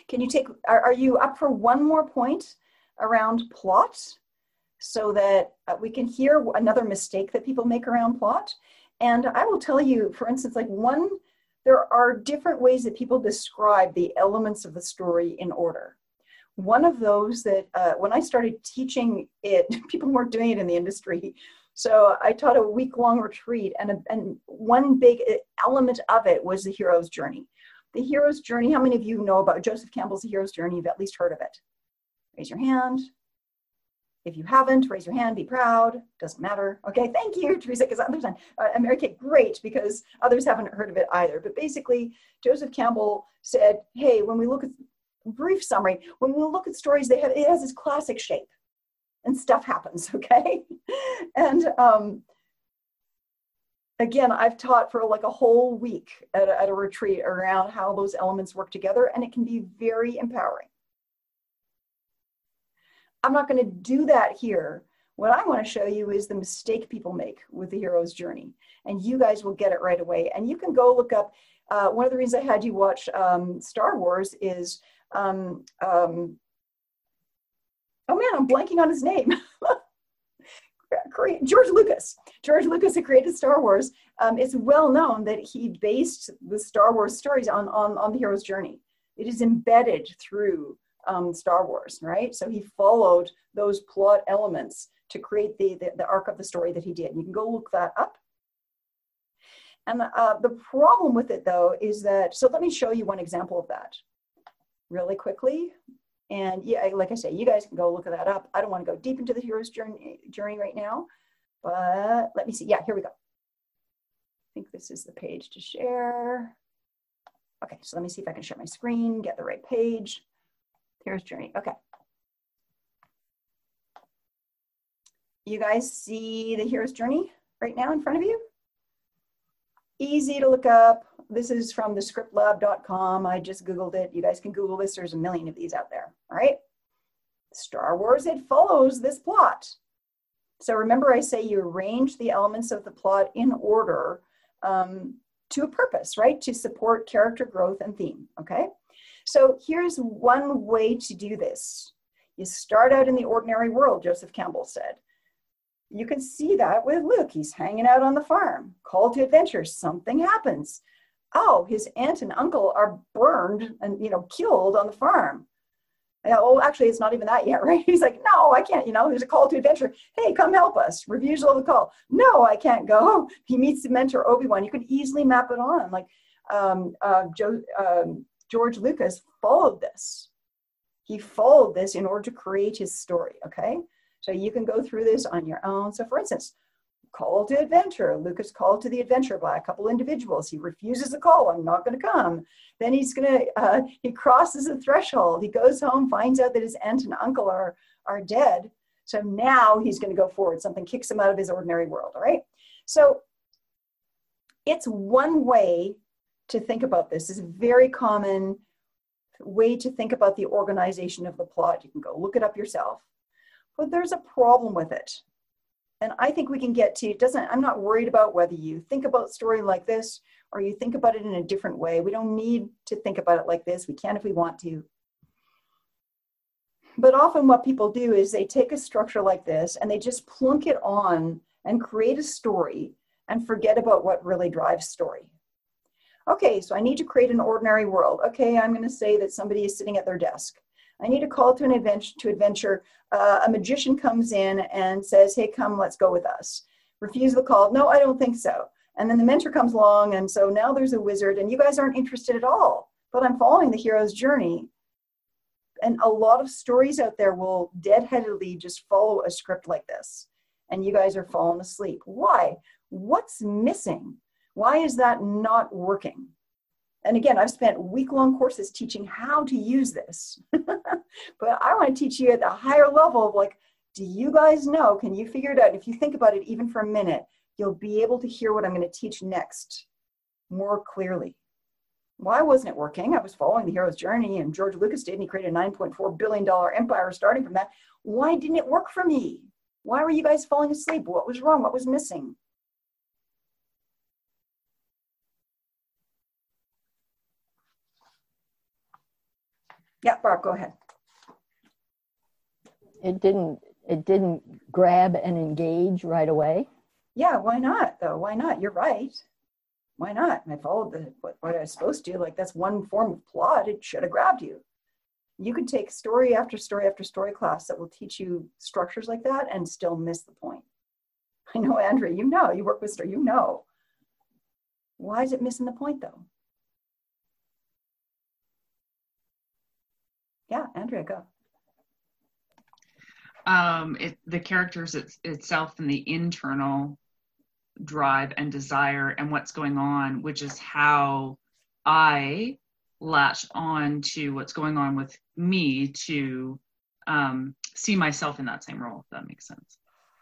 Can you take, are, are you up for one more point around plot so that uh, we can hear another mistake that people make around plot? And I will tell you, for instance, like one, there are different ways that people describe the elements of the story in order. One of those that uh, when I started teaching it, people weren't doing it in the industry. So I taught a week-long retreat, and, a, and one big element of it was the hero's journey. The hero's journey, how many of you know about Joseph Campbell's The Hero's Journey? You've at least heard of it. Raise your hand. If you haven't, raise your hand, be proud. Doesn't matter. Okay, thank you, Teresa, because others, uh, Mary Kate, great, because others haven't heard of it either. But basically, Joseph Campbell said, hey, when we look at, brief summary, when we look at stories, they have, it has this classic shape. And stuff happens, okay? And um, again, I've taught for like a whole week at a, at a retreat around how those elements work together, and it can be very empowering. I'm not going to do that here. What I want to show you is the mistake people make with the hero's journey, and you guys will get it right away. And you can go look up, uh, one of the reasons I had you watch um, Star Wars is, um, um, oh man, I'm blanking on his name. George Lucas. George Lucas, who created Star Wars, um, it's well known that he based the Star Wars stories on, on, on the hero's journey. It is embedded through um, Star Wars, right? So he followed those plot elements to create the, the, the arc of the story that he did. You can go look that up. And uh, the problem with it, though, is that, so let me show you one example of that really quickly. And yeah, like I say, you guys can go look that up. I don't want to go deep into the hero's journey, journey right now, but let me see. Yeah, here we go. I think this is the page to share. Okay, so let me see if I can share my screen, get the right page. Hero's journey, okay. You guys see the hero's journey right now in front of you? Easy to look up. This is from the script lab dot com. I just Googled it. You guys can Google this. There's a million of these out there, all right? Star Wars, it follows this plot. So remember I say you arrange the elements of the plot in order um, to a purpose, right? To support character growth and theme, okay? So here's one way to do this. You start out in the ordinary world, Joseph Campbell said. You can see that with Luke. He's hanging out on the farm. Call to adventure. Something happens. Oh, his aunt and uncle are burned and, you know, killed on the farm. Yeah, oh, actually, it's not even that yet, right? He's like, no, I can't, you know, there's a call to adventure. Hey, come help us. Refusal of the call. No, I can't go. He meets the mentor, Obi-Wan. You could easily map it on. Like um, uh, Joe, um, George Lucas followed this. He followed this in order to create his story, okay? So you can go through this on your own. So for instance, call to adventure. Lucas called to the adventure by a couple individuals. He refuses the call. I'm not going to come. Then he's going to, uh, he crosses the threshold. He goes home, finds out that his aunt and uncle are, are dead. So now he's going to go forward. Something kicks him out of his ordinary world, all right? So it's one way to think about this. It's a very common way to think about the organization of the plot. You can go look it up yourself. But there's a problem with it. And I think we can get to, it doesn't, I'm not worried about whether you think about story like this or you think about it in a different way. We don't need to think about it like this. We can if we want to. But often what people do is they take a structure like this and they just plunk it on and create a story and forget about what really drives story. Okay, so I need to create an ordinary world. Okay, I'm going to say that somebody is sitting at their desk. I need a call to an adventure. To adventure. Uh, a magician comes in and says, hey, come, let's go with us. Refuse the call. No, I don't think so. And then the mentor comes along, and so now there's a wizard, and you guys aren't interested at all. But I'm following the hero's journey. And a lot of stories out there will deadheadedly just follow a script like this. And you guys are falling asleep. Why? What's missing? Why is that not working? And again, I've spent week-long courses teaching how to use this. But I want to teach you at a higher level of like, do you guys know, can you figure it out? If you think about it even for a minute, you'll be able to hear what I'm going to teach next more clearly. Why wasn't it working? I was following the hero's journey, and George Lucas did, and he created a nine point four billion dollar empire starting from that. Why didn't it work for me? Why were you guys falling asleep? What was wrong? What was missing? Yeah, Barb, go ahead. It didn't, it didn't grab and engage right away. Yeah, why not though? Why not? You're right. Why not? I followed the what, what I was supposed to. Like, that's one form of plot. It should have grabbed you. You could take story after story after story class that will teach you structures like that and still miss the point. I know, Andrea, you know, you work with story, you know. Why is it missing the point though? Yeah, Andrea, go. Um, it, the characters it, itself and the internal drive and desire and what's going on, which is how I latch on to what's going on with me to um, see myself in that same role, if that makes sense.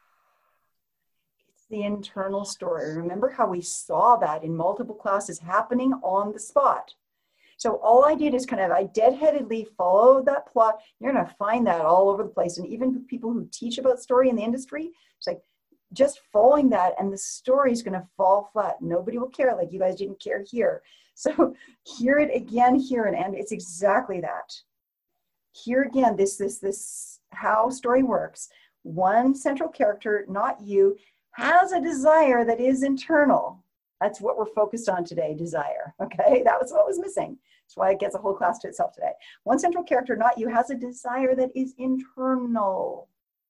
It's the internal story. Remember how we saw that in multiple classes happening on the spot. So all I did is kind of, I deadheadedly followed that plot. You're going to find that all over the place. And even people who teach about story in the industry, it's like, just following that and the story is going to fall flat. Nobody will care, like you guys didn't care here. So hear it again here, and, and it's exactly that. Here again, this, this, this, how story works. One central character, not you, has a desire that is internal. That's what we're focused on today, desire, okay? That was what was missing. That's why it gets a whole class to itself today. One central character, not you, has a desire that is internal.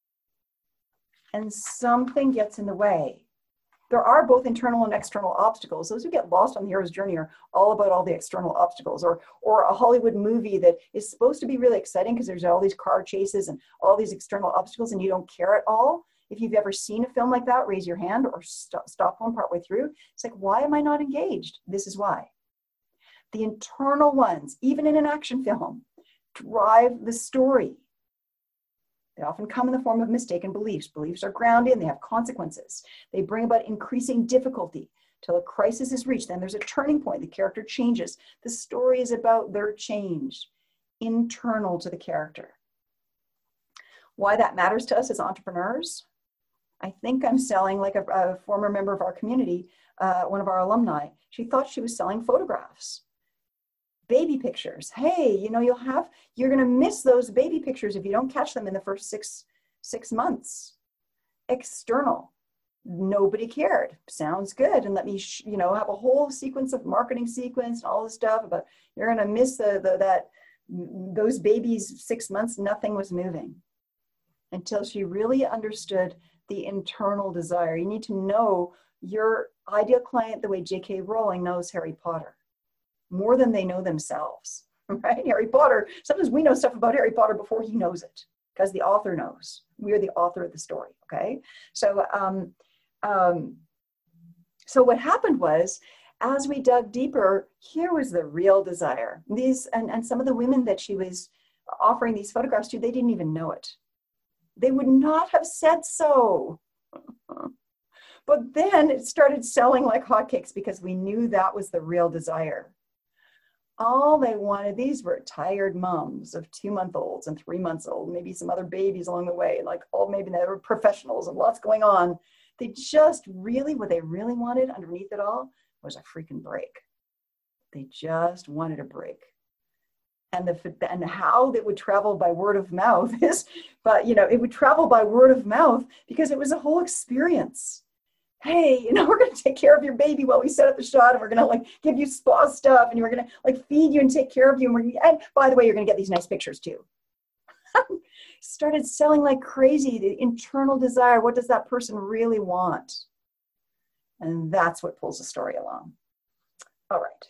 And something gets in the way. There are both internal and external obstacles. Those who get lost on the hero's journey are all about all the external obstacles, or, or a Hollywood movie that is supposed to be really exciting because there's all these car chases and all these external obstacles and you don't care at all. If you've ever seen a film like that, raise your hand or st- stop one partway through. It's like, why am I not engaged? This is why. The internal ones, even in an action film, drive the story. They often come in the form of mistaken beliefs. Beliefs are grounded and they have consequences. They bring about increasing difficulty till a crisis is reached. Then there's a turning point. The character changes. The story is about their change, internal to the character. Why that matters to us as entrepreneurs? I think I'm selling, like a, a former member of our community, uh, one of our alumni, she thought she was selling photographs. Baby pictures. Hey, you know, you'll have, you're going to miss those baby pictures if you don't catch them in the first six, six months. External. Nobody cared. Sounds good. And let me, sh- you know, have a whole sequence of marketing sequence and all this stuff about you're going to miss the, the, that, those babies six months, nothing was moving until she really understood the internal desire. You need to know your ideal client the way J K Rowling knows Harry Potter. More than they know themselves, right? Harry Potter, sometimes we know stuff about Harry Potter before he knows it, because the author knows. We are the author of the story, okay? So, um, um, so what happened was, as we dug deeper, here was the real desire. These, and, and some of the women that she was offering these photographs to, they didn't even know it. They would not have said so. But then it started selling like hotcakes because we knew that was the real desire. All they wanted, these were tired moms of two month olds and three months old, maybe some other babies along the way, like all maybe they were professionals and lots going on. They just really, what they really wanted underneath it all was a freaking break. They just wanted a break. And the and how that would travel by word of mouth is, but you know, it would travel by word of mouth because it was a whole experience. Hey, you know, we're going to take care of your baby while we set up the shot, and we're going to like give you spa stuff, and we're going to like feed you and take care of you. And, we're, and by the way, you're going to get these nice pictures too. Started selling like crazy, the internal desire. What does that person really want? And that's what pulls the story along. All right.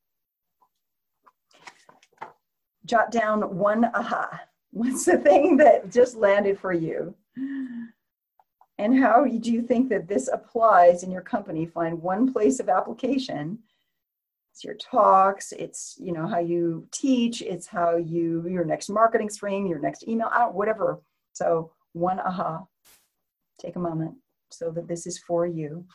Jot down one aha. What's the thing that just landed for you? And how do you think that this applies in your company? Find one place of application. It's your talks, it's, you know, how you teach, it's how you, your next marketing stream, your next email out, whatever. So one aha. Take a moment so that this is for you.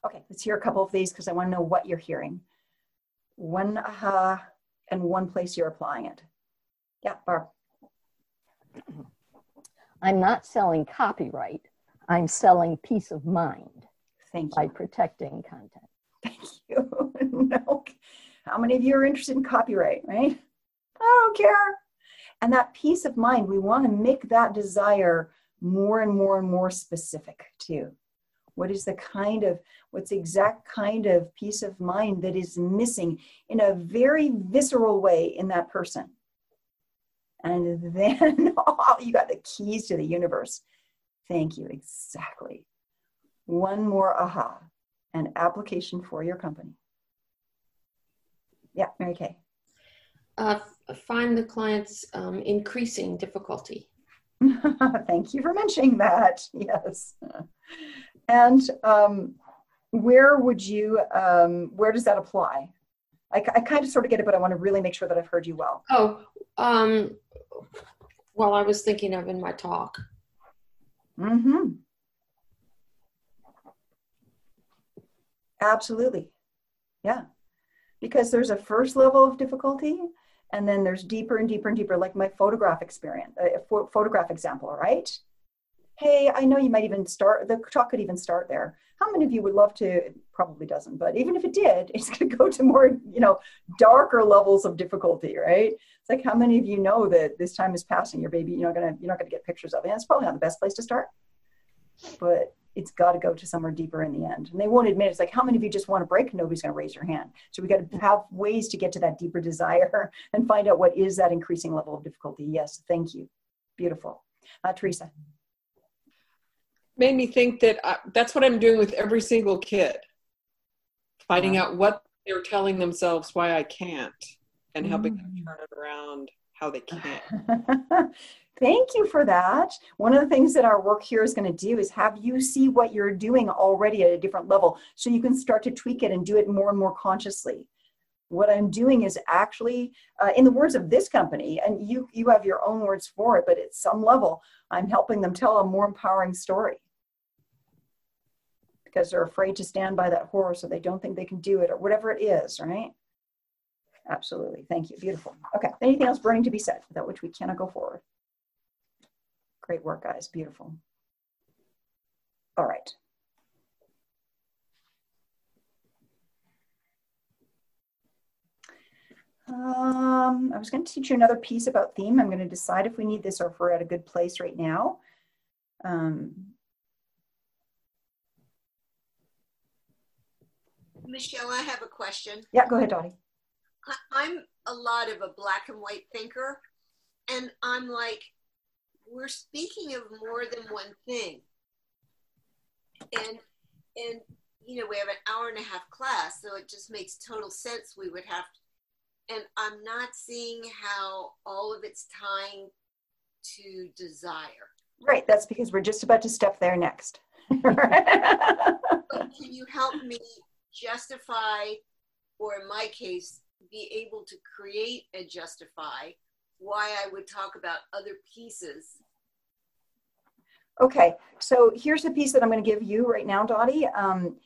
Okay, let's hear a couple of these because I want to know what you're hearing. One aha and one place you're applying it. Yeah, Barb. I'm not selling copyright. I'm selling peace of mind. Thank you. By protecting content. Thank you. No. How many of you are interested in copyright, right? I don't care. And that peace of mind, we want to make that desire more and more and more specific too. What is the kind of, what's the exact kind of peace of mind that is missing in a very visceral way in that person? And then, oh, you got the keys to the universe. Thank you, exactly. One more aha, an application for your company. Yeah, Mary Kay. Uh, find the client's um, increasing difficulty. Thank you for mentioning that. Yes. And um, where would you, um, where does that apply? I, I kind of sort of get it, but I want to really make sure that I've heard you well. Oh, um, well, I was thinking of in my talk. Mm-hmm. Absolutely. Yeah. Because there's a first level of difficulty, and then there's deeper and deeper and deeper, like my photograph experience, a ph- photograph example, right? Hey, I know you might even start, the talk could even start there. How many of you would love to, it probably doesn't, but even if it did, it's going to go to more, you know, darker levels of difficulty, right? It's like, how many of you know that this time is passing, your baby, you're not going to, you're not going to get pictures of it. And it's probably not the best place to start, but it's got to go to somewhere deeper in the end. And they won't admit it. It's like, how many of you just want to break? Nobody's going to raise your hand. So we got to have ways to get to that deeper desire and find out what is that increasing level of difficulty. Yes, thank you. Beautiful. Uh, Teresa. Made me think that I, that's what I'm doing with every single kid. Finding out what they're telling themselves why I can't and helping them turn it around how they can. Thank you for that. One of the things that our work here is going to do is have you see what you're doing already at a different level so you can start to tweak it and do it more and more consciously. What I'm doing is actually, uh, in the words of this company, and you, you have your own words for it, but at some level, I'm helping them tell a more empowering story. Because they're afraid to stand by that horse, or they don't think they can do it, or whatever it is, right? Absolutely. Thank you. Beautiful. Okay. Anything else burning to be said without which we cannot go forward? Great work, guys. Beautiful. All right. Um, I was going to teach you another piece about theme. I'm going to decide if we need this or if we're at a good place right now. Um, Michelle, I have a question. Yeah, go ahead, Dottie. I'm a lot of a black and white thinker, and I'm like, we're speaking of more than one thing. And, and you know, we have an hour and a half class, so it just makes total sense we would have to, and I'm not seeing how all of it's tying to desire. Right, that's because we're just about to step there next. But can you help me justify, or in my case, be able to create and justify why I would talk about other pieces? Okay, so here's the piece that I'm going to give you right now, Dottie. Um,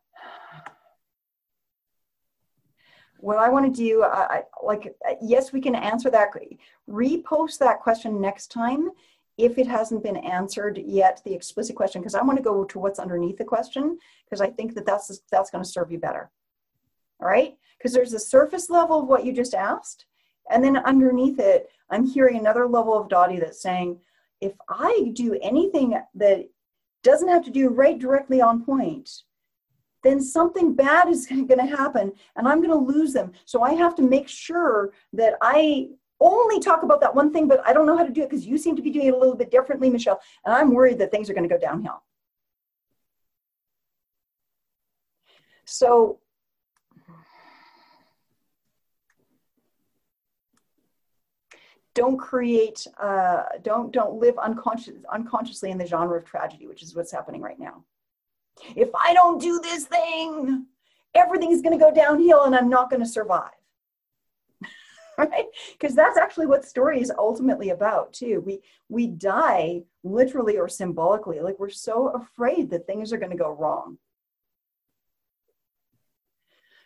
what I want to do, I, like, yes, we can answer that. Repost that question next time if it hasn't been answered yet, the explicit question, because I want to go to what's underneath the question, because I think that that's, that's going to serve you better. All right? Because there's a surface level of what you just asked, and then underneath it, I'm hearing another level of Dottie that's saying, if I do anything that doesn't have to do right directly on point, then something bad is going to happen, and I'm going to lose them. So I have to make sure that I only talk about that one thing, but I don't know how to do it because you seem to be doing it a little bit differently, Michelle, and I'm worried that things are going to go downhill. So don't create, uh, don't, don't live unconscious, unconsciously in the genre of tragedy, which is what's happening right now. If I don't do this thing, everything's going to go downhill and I'm not going to survive. Right? Because that's actually what story is ultimately about too. We, we die literally or symbolically. Like we're so afraid that things are going to go wrong.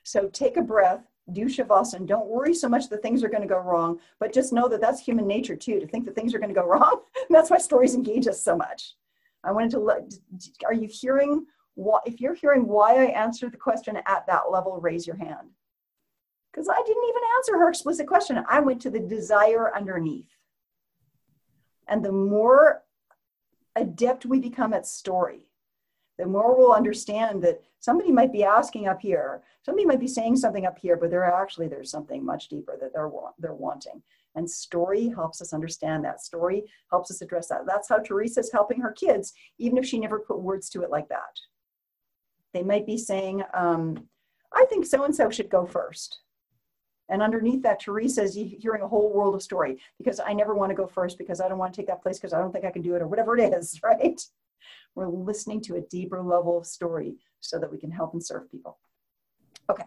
So take a breath, do Shavasana. Don't worry so much that things are going to go wrong, but just know that that's human nature too, to think that things are going to go wrong. And that's why stories engage us so much. I wanted to let, are you hearing what, if you're hearing why I answered the question at that level, raise your hand. Because I didn't even answer her explicit question. I went to the desire underneath. And the more adept we become at story, the more we'll understand that somebody might be asking up here, somebody might be saying something up here, but they're actually, there's something much deeper that they're, they're wanting. And story helps us understand that. Story helps us address that. That's how Teresa's helping her kids, even if she never put words to it like that. They might be saying, um, I think so-and-so should go first. And underneath that, Teresa's hearing a whole world of story, because I never want to go first because I don't want to take that place because I don't think I can do it, or whatever it is, right? We're listening to a deeper level of story so that we can help and serve people. Okay.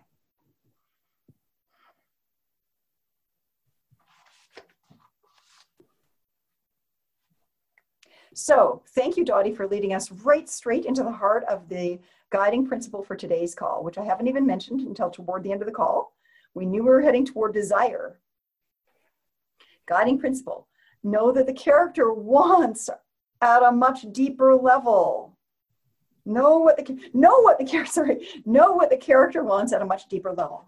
So thank you, Dottie, for leading us right straight into the heart of the guiding principle for today's call, which I haven't even mentioned until toward the end of the call. We knew we were heading toward desire. Guiding principle. Know that the character wants at a much deeper level. Know what the know what the character sorry, know what the character wants at a much deeper level.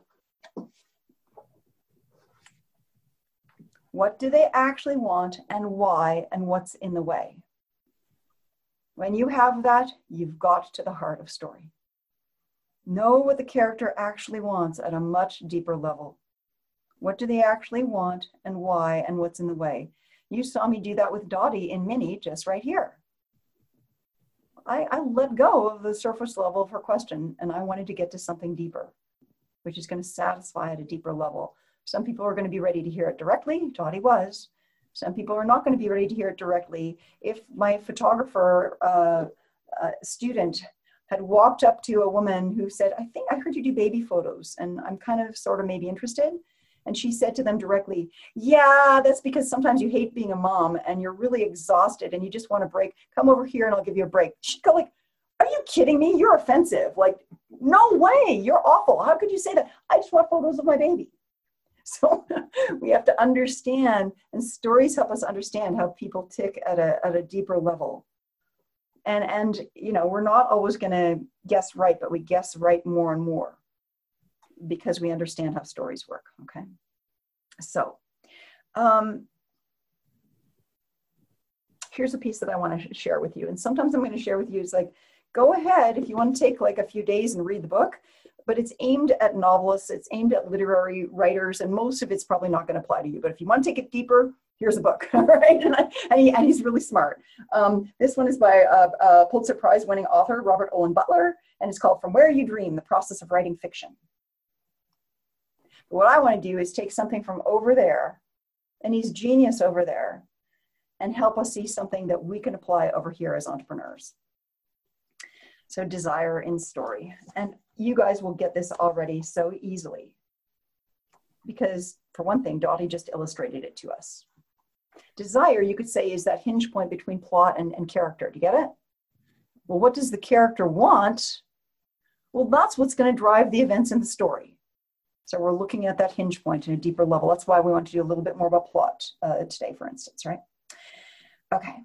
What do they actually want, and why, and what's in the way? When you have that, you've got to the heart of story. Know what the character actually wants at a much deeper level. What do they actually want, and why, and what's in the way? You saw me do that with Dottie in Minnie just right here. I, I let go of the surface level of her question, and I wanted to get to something deeper, which is going to satisfy at a deeper level. Some people are going to be ready to hear it directly. Dottie was. Some people are not going to be ready to hear it directly. If my photographer uh, uh, student had walked up to a woman who said, I think I heard you do baby photos, and I'm kind of sort of maybe interested. And she said to them directly, yeah, that's because sometimes you hate being a mom and you're really exhausted and you just want a break. Come over here and I'll give you a break. She'd go like, are you kidding me? You're offensive. Like, no way. You're awful. How could you say that? I just want photos of my baby. So we have to understand, and stories help us understand how people tick at a, at a deeper level. And, and, you know, we're not always going to guess right, but we guess right more and more, because we understand how stories work, okay? So, um, here's a piece that I want to share with you. And sometimes I'm going to share with you, it's like, go ahead if you want to take like a few days and read the book, but it's aimed at novelists, it's aimed at literary writers, and most of it's probably not going to apply to you. But if you want to take it deeper, here's a book, all right? And, I, and, he, and he's really smart. Um, this one is by a, a Pulitzer Prize winning author, Robert Owen Butler, and it's called From Where You Dream, The Process of Writing Fiction. But what I want to do is take something from over there, and he's genius over there, and help us see something that we can apply over here as entrepreneurs. So desire in story. And you guys will get this already so easily, because for one thing, Dottie just illustrated it to us. Desire, you could say, is that hinge point between plot and, and character. Do you get it? Well, what does the character want? Well, that's what's going to drive the events in the story. So we're looking at that hinge point in a deeper level. That's why we want to do a little bit more about plot uh, today, for instance, right? Okay.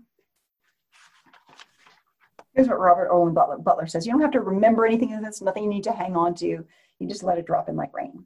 Here's what Robert Owen Butler, Butler says. You don't have to remember anything of this, nothing you need to hang on to. You just let it drop in like rain.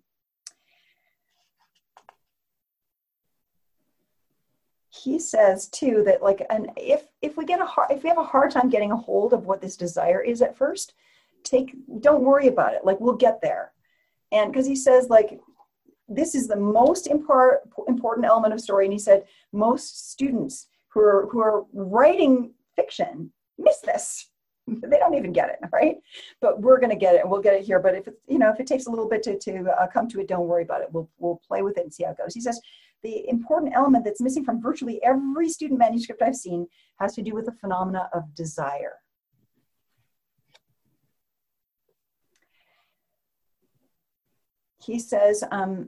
He says too that like, and if if we get a hard, if we have a hard time getting a hold of what this desire is at first, take don't worry about it. Like, we'll get there. And because he says like, this is the most import, important element of story. And he said most students who are who are writing fiction miss this. They don't even get it, right? But we're going to get it, and we'll get it here. But if it, you know, if it takes a little bit to, to uh, come to it, don't worry about it. We'll we'll play with it and see how it goes. He says the important element that's missing from virtually every student manuscript I've seen has to do with the phenomena of desire. He says um,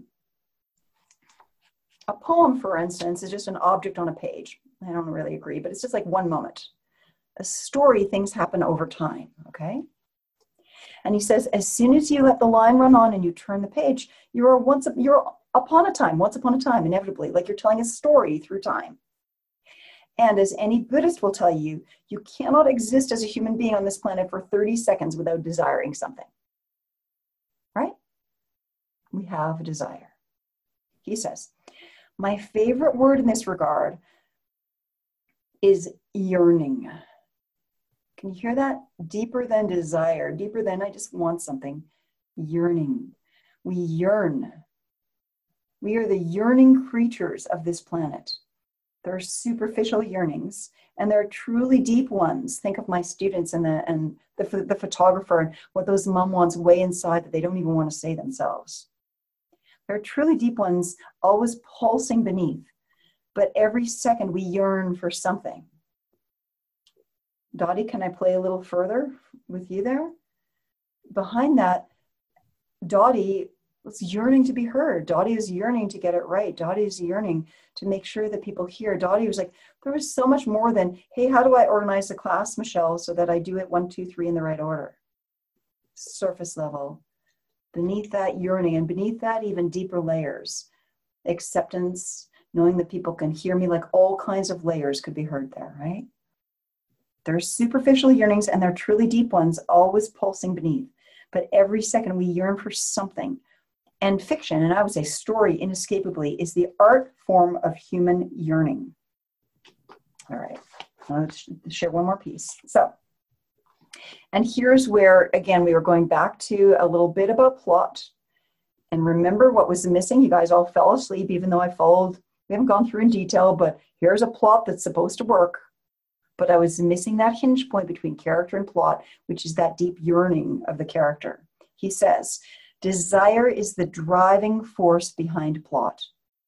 a poem, for instance, is just an object on a page. I don't really agree, but it's just like one moment. A story, things happen over time, okay? And he says, as soon as you let the line run on and you turn the page, you're once you're upon a time, once upon a time, inevitably, like you're telling a story through time. And as any Buddhist will tell you, you cannot exist as a human being on this planet for thirty seconds without desiring something. Right? We have a desire. He says, my favorite word in this regard is yearning. Can you hear that? Deeper than desire, deeper than I just want something. Yearning. We yearn. We are the yearning creatures of this planet. There are superficial yearnings, and there are truly deep ones. Think of my students and the and the, the photographer and what those mum wants way inside that they don't even want to say themselves. There are truly deep ones, always pulsing beneath, but every second we yearn for something. Dottie, can I play a little further with you there? Behind that, Dottie was yearning to be heard. Dottie is yearning to get it right. Dottie is yearning to make sure that people hear. Dottie was like, there was so much more than, hey, how do I organize the class, Michelle, so that I do it one, two, three in the right order? Surface level. Beneath that yearning, and beneath that even deeper layers. Acceptance, knowing that people can hear me, like all kinds of layers could be heard there, right? There's superficial yearnings and there are truly deep ones, always pulsing beneath. But every second we yearn for something. And fiction, and I would say story inescapably, is the art form of human yearning. All right, let's share one more piece. So, and here's where, again, we were going back to a little bit about plot. And remember what was missing? You guys all fell asleep, even though I followed, we haven't gone through in detail, but here's a plot that's supposed to work. But I was missing that hinge point between character and plot, which is that deep yearning of the character. He says, desire is the driving force behind plot.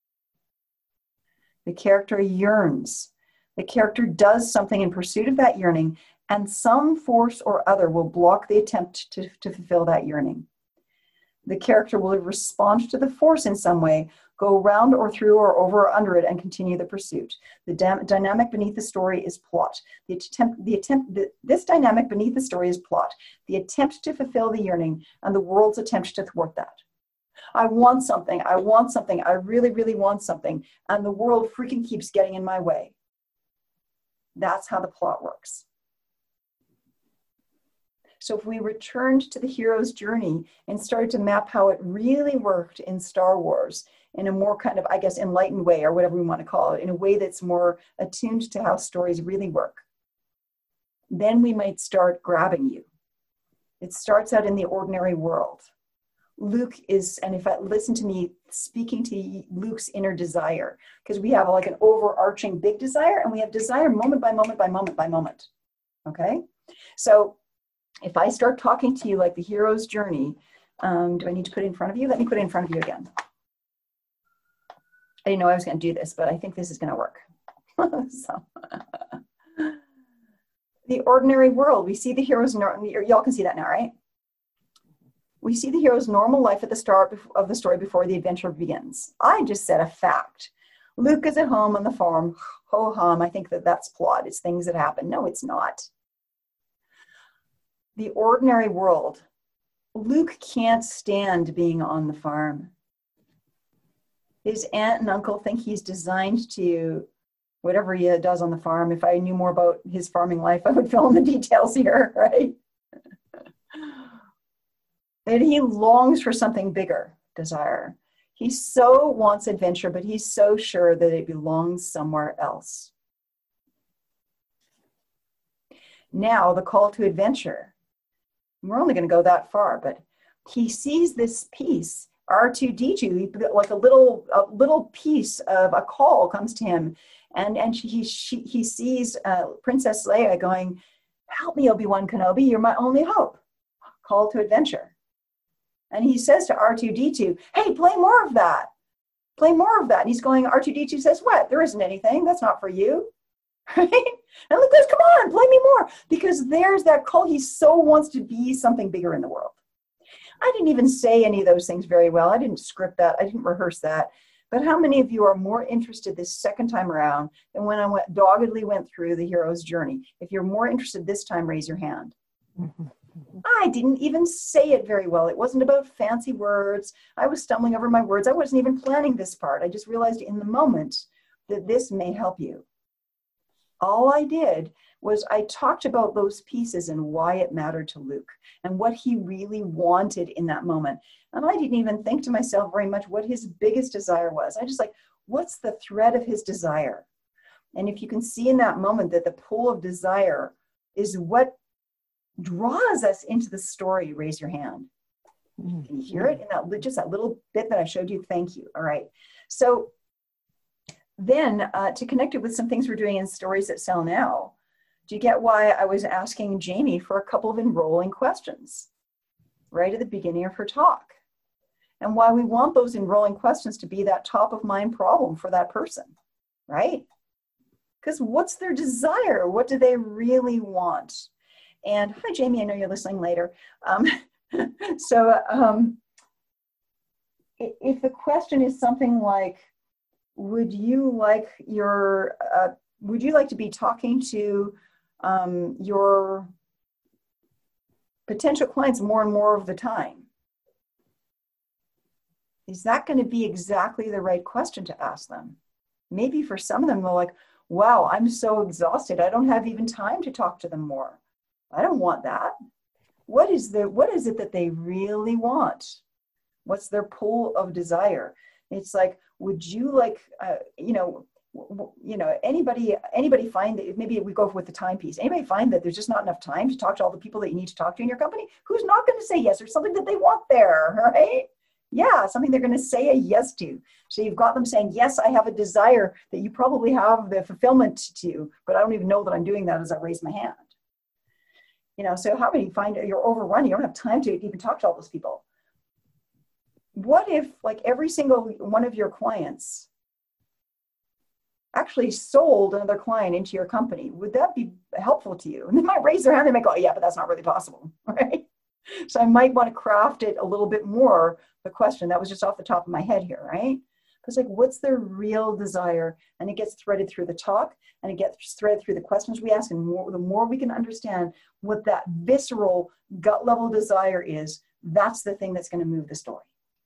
The character yearns. The character does something in pursuit of that yearning, and some force or other will block the attempt to, to fulfill that yearning. The character will respond to the force in some way, go around or through or over or under it, and continue the pursuit. The dam- dynamic beneath the story is plot. The attempt, the attempt, the, this dynamic beneath the story is plot. The attempt to fulfill the yearning and the world's attempt to thwart that. I want something, I want something, I really, really want something, and the world freaking keeps getting in my way. That's how the plot works. So if we returned to the hero's journey and started to map how it really worked in Star Wars in a more kind of, I guess, enlightened way, or whatever we want to call it, in a way that's more attuned to how stories really work, then we might start grabbing you. It starts out in the ordinary world. Luke is, and if I listen to me speaking to Luke's inner desire, because we have like an overarching big desire, and we have desire moment by moment by moment by moment. Okay? So if I start talking to you like the hero's journey, um, do I need to put it in front of you? Let me put it in front of you again. I didn't know I was going to do this, but I think this is going to work. So, the ordinary world, we see the hero's, y'all can see that now, right? We see the hero's normal life at the start of the story before the adventure begins. I just said a fact. Luke is at home on the farm. Ho hum, I think that that's plot. It's things that happen. No, it's not. The ordinary world. Luke can't stand being on the farm. His aunt and uncle think he's designed to, whatever he does on the farm. If I knew more about his farming life, I would fill in the details here, right? And he longs for something bigger, desire. He so wants adventure, but he's so sure that it belongs somewhere else. Now, the call to adventure. We're only going to go that far, but he sees this piece, R two D two, like a little a little piece of a call comes to him, and and she, he she, he sees uh, Princess Leia going, "Help me, Obi-Wan Kenobi, you're my only hope." Call to adventure, and he says to R two D two, "Hey, play more of that, play more of that." And he's going. R two D two says, "What? There isn't anything. That's not for you." Right? And Luke goes, "Come on, play me more," because there's that call. He so wants to be something bigger in the world. I didn't even say any of those things very well. I didn't script that. I didn't rehearse that. But how many of you are more interested this second time around than when I went doggedly went through the hero's journey? If you're more interested this time, raise your hand. I didn't even say it very well. It wasn't about fancy words. I was stumbling over my words. I wasn't even planning this part. I just realized in the moment that this may help you. All I did was I talked about those pieces and why it mattered to Luke and what he really wanted in that moment. And I didn't even think to myself very much what his biggest desire was. I just like, what's the thread of his desire? And if you can see in that moment that the pull of desire is what draws us into the story, raise your hand. Can you hear it in that, just that little bit that I showed you? Thank you. All right. So then uh, to connect it with some things we're doing in Stories That Sell Now, do you get why I was asking Jamie for a couple of enrolling questions right at the beginning of her talk? And why we want those enrolling questions to be that top of mind problem for that person, right? Because what's their desire? What do they really want? And hi, Jamie, I know you're listening later. Um, so um, if the question is something like, would you like your, uh, would you like to be talking to um, your potential clients more and more of the time? Is that going to be exactly the right question to ask them? Maybe for some of them, they're like, wow, I'm so exhausted. I don't have even time to talk to them more. I don't want that. What is the, what is it that they really want? What's their pull of desire? It's like, would you like, uh, you know, w- you know, anybody, anybody find that, maybe we go with the time piece. Anybody find that there's just not enough time to talk to all the people that you need to talk to in your company? Who's not going to say yes or something that they want there, right? Yeah, something they're going to say a yes to. So you've got them saying, yes, I have a desire that you probably have the fulfillment to, but I don't even know that I'm doing that as I raise my hand. You know, so how many find you're overrun? You don't have time to even talk to all those people. What if like every single one of your clients actually sold another client into your company? Would that be helpful to you? And they might raise their hand and they might go, oh, yeah, but that's not really possible, right? So I might want to craft it a little bit more, the question. That was just off the top of my head here, right? Because like, what's their real desire? And it gets threaded through the talk and it gets threaded through the questions we ask. And more, the more we can understand what that visceral gut level desire is, that's the thing that's going to move the story.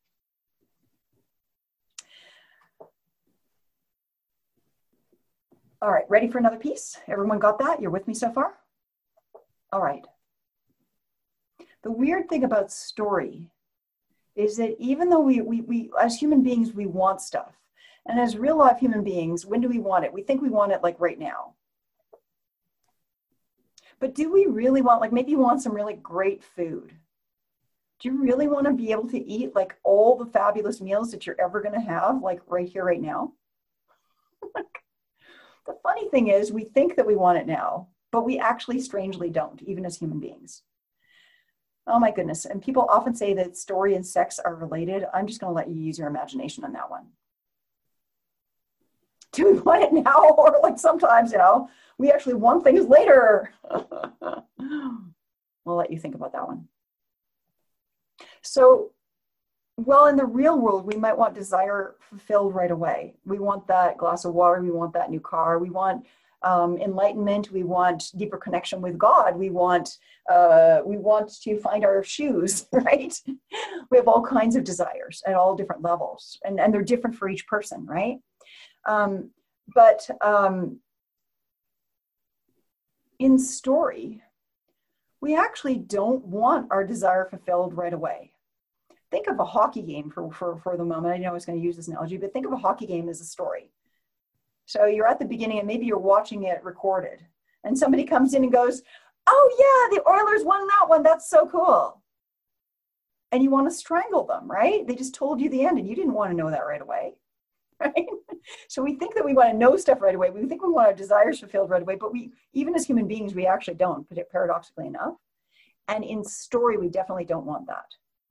All right, ready for another piece? Everyone got that? You're with me so far? All right. The weird thing about story is that even though we, we, we, as human beings, we want stuff. And as real life human beings, when do we want it? We think we want it like right now. But do we really want, like maybe you want some really great food. Do you really want to be able to eat like all the fabulous meals that you're ever going to have like right here, right now? The funny thing is we think that we want it now, but we actually strangely don't, even as human beings. Oh my goodness. And people often say that story and sex are related. I'm just going to let you use your imagination on that one. Do we want it now? Or like sometimes, you know, we actually want things later. We'll let you think about that one. So, well, in the real world, we might want desire fulfilled right away. We want that glass of water. We want that new car. We want Um, enlightenment. We want deeper connection with God. We want uh, we want to find our shoes, right? We have all kinds of desires at all different levels, and, and they're different for each person, right? Um, but um, in story, we actually don't want our desire fulfilled right away. Think of a hockey game for, for, for the moment. I know I was going to use this analogy, but think of a hockey game as a story. So you're at the beginning and maybe you're watching it recorded and somebody comes in and goes, oh yeah, the Oilers won that one. That's so cool. And you want to strangle them, right? They just told you the end and you didn't want to know that right away, right? So we think that we want to know stuff right away. We think we want our desires fulfilled right away, but we, even as human beings, we actually don't, paradoxically enough. And in story, we definitely don't want that.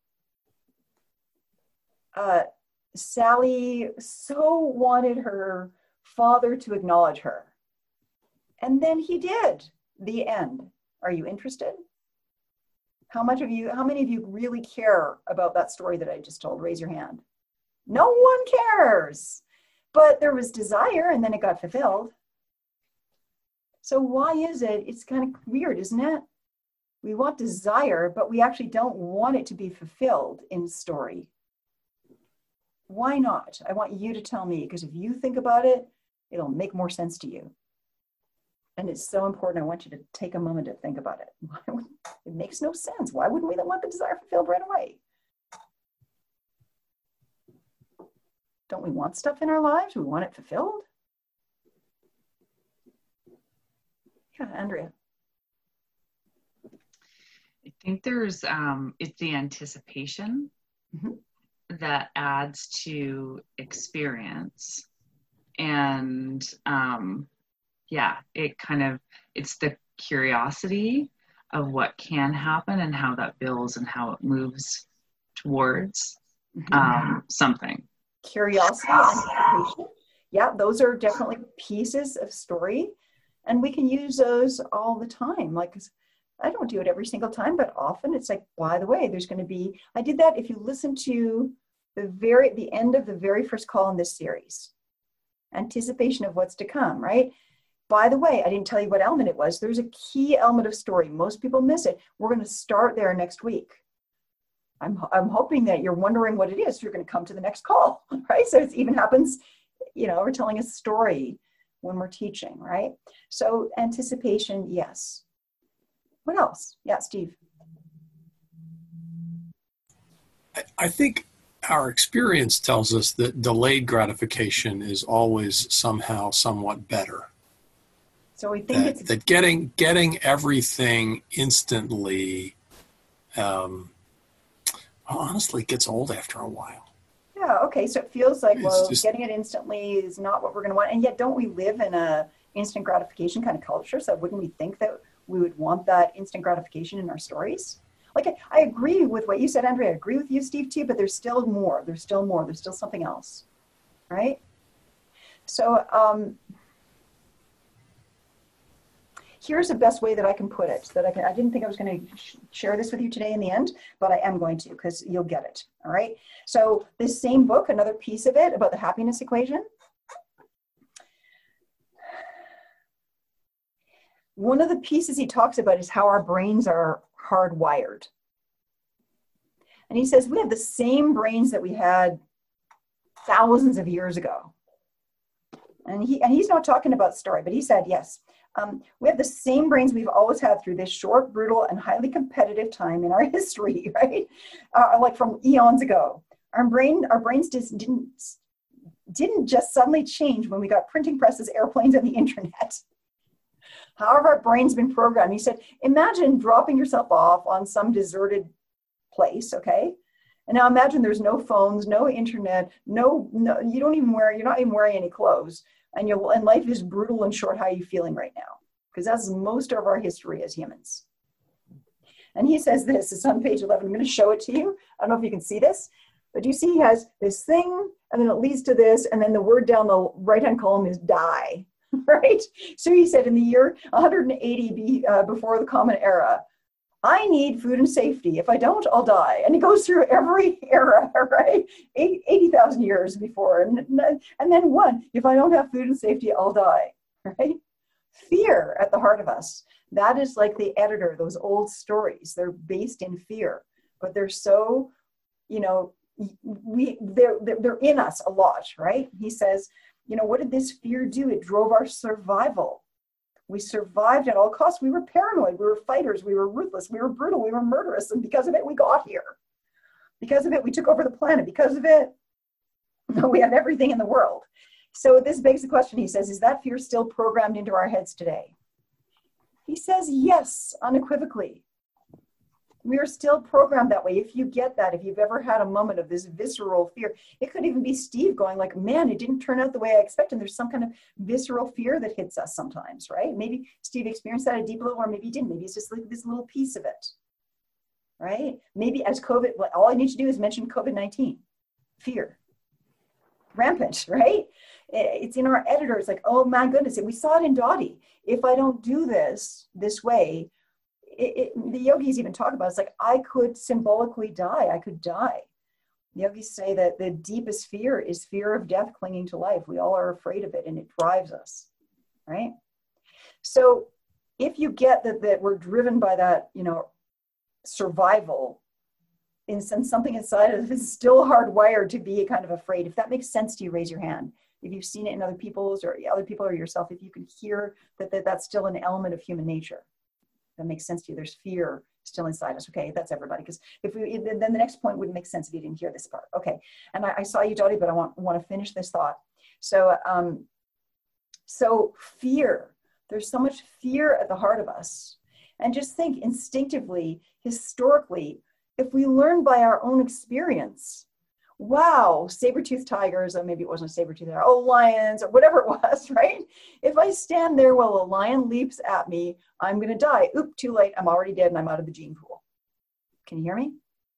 Uh, Sally so wanted her father to acknowledge her. And then he did. The end. Are you interested? How much of you, how many of you really care about that story that I just told? Raise your hand. No one cares. But there was desire and then it got fulfilled. So why is it? It's kind of weird, isn't it? We want desire, but we actually don't want it to be fulfilled in story. Why not? I want you to tell me, because if you think about it, it'll make more sense to you. And it's so important. I want you to take a moment to think about it. It makes no sense. Why wouldn't we want the desire fulfilled right away? Don't we want stuff in our lives? We want it fulfilled? Yeah, Andrea. I think there's, um, it's the anticipation mm-hmm. that adds to experience. And um, yeah, it kind of, it's the curiosity of what can happen and how that builds and how it moves towards mm-hmm. um, something. Curiosity, anticipation. Yeah, those are definitely pieces of story. And we can use those all the time. Like, I don't do it every single time, but often it's like, by the way, there's going to be, I did that if you listen to the very, the end of the very first call in this series, anticipation of what's to come, right? By the way, I didn't tell you what element it was. There's a key element of story. Most people miss it. We're going to start there next week. I'm, I'm hoping that you're wondering what it is. You're going to come to the next call, right? So it even happens, you know, we're telling a story when we're teaching, right? So anticipation, yes. What else? Yeah, Steve. I, I think our experience tells us that delayed gratification is always somehow somewhat better. So we think that, it's that getting getting everything instantly, um, well, honestly, gets old after a while. Yeah. Okay. So it feels like, It's well, just- getting it instantly is not what we're going to want, and yet don't we live in a instant gratification kind of culture? So wouldn't we think that we would want that instant gratification in our stories? Like, I, I agree with what you said, Andrea. I agree with you, Steve, too, but there's still more. There's still more. There's still something else, right? So um, here's the best way that I can put it. That I can. I didn't think I was going to sh- share this with you today in the end, but I am going to, because you'll get it, all right? So this same book, another piece of it about the happiness equation. One of the pieces he talks about is how our brains are hardwired. And he says we have the same brains that we had thousands of years ago. And he and he's not talking about story, but he said, yes, um, we have the same brains we've always had through this short, brutal, and highly competitive time in our history, right? Uh, like from eons ago. Our brain, our brains just didn't, didn't just suddenly change when we got printing presses, airplanes, and the internet. However, our brain's been programmed. He said, imagine dropping yourself off on some deserted place, okay? And now imagine there's no phones, no internet, no, no, you don't even wear, you're not even wearing any clothes. And you're, and life is brutal and short. How are you feeling right now? Because that's most of our history as humans. And he says this, it's on page eleven. I'm going to show it to you. I don't know if you can see this, but you see he has this thing, and then it leads to this, and then the word down the right-hand column is die. Right? So he said in the year one hundred eighty B, uh, before the Common Era, I need food and safety. If I don't, I'll die. And he goes through every era, right? eighty thousand years before. And, and then one, if I don't have food and safety, I'll die, right? Fear at the heart of us. That is like the editor, those old stories. They're based in fear, but they're so, you know, we they're, they're, they're in us a lot, right? He says, you know, what did this fear do? It drove our survival. We survived at all costs. We were paranoid. We were fighters. We were ruthless. We were brutal. We were murderous. And because of it, we got here. Because of it, we took over the planet. Because of it, we have everything in the world. So this begs the question, he says, is that fear still programmed into our heads today? He says, yes, unequivocally. We are still programmed that way. If you get that, if you've ever had a moment of this visceral fear, it could even be Steve going like, man, it didn't turn out the way I expected. There's some kind of visceral fear that hits us sometimes, right? Maybe Steve experienced that at a deep level, or maybe he didn't. Maybe it's just like this little piece of it, right? Maybe as COVID, all I need to do is mention COVID nineteen, fear, rampant, right? It's in our editors, like, oh my goodness, we saw it in Dottie. If I don't do this this way, It, it, the yogis even talk about it. It's like, I could symbolically die. I could die. The yogis say that the deepest fear is fear of death clinging to life. We all are afraid of it, and it drives us, right? So if you get that, that we're driven by that, you know, survival, in something inside of us is still hardwired to be kind of afraid. If that makes sense to you, raise your hand. If you've seen it in other people's or other people or yourself, if you can hear that, that that's still an element of human nature, that makes sense to you. There's fear still inside us. Okay, that's everybody. Because if we, then the next point wouldn't make sense if you didn't hear this part. Okay, and I, I saw you, Dottie, but I want want to finish this thought. So, um, so fear. There's so much fear at the heart of us, and just think instinctively, historically, if we learn by our own experience, wow, saber-toothed tigers, or maybe it wasn't a saber-toothed tiger, oh, lions, or whatever it was, right? If I stand there while a lion leaps at me, I'm going to die. Oop, too late. I'm already dead and I'm out of the gene pool. Can you hear me?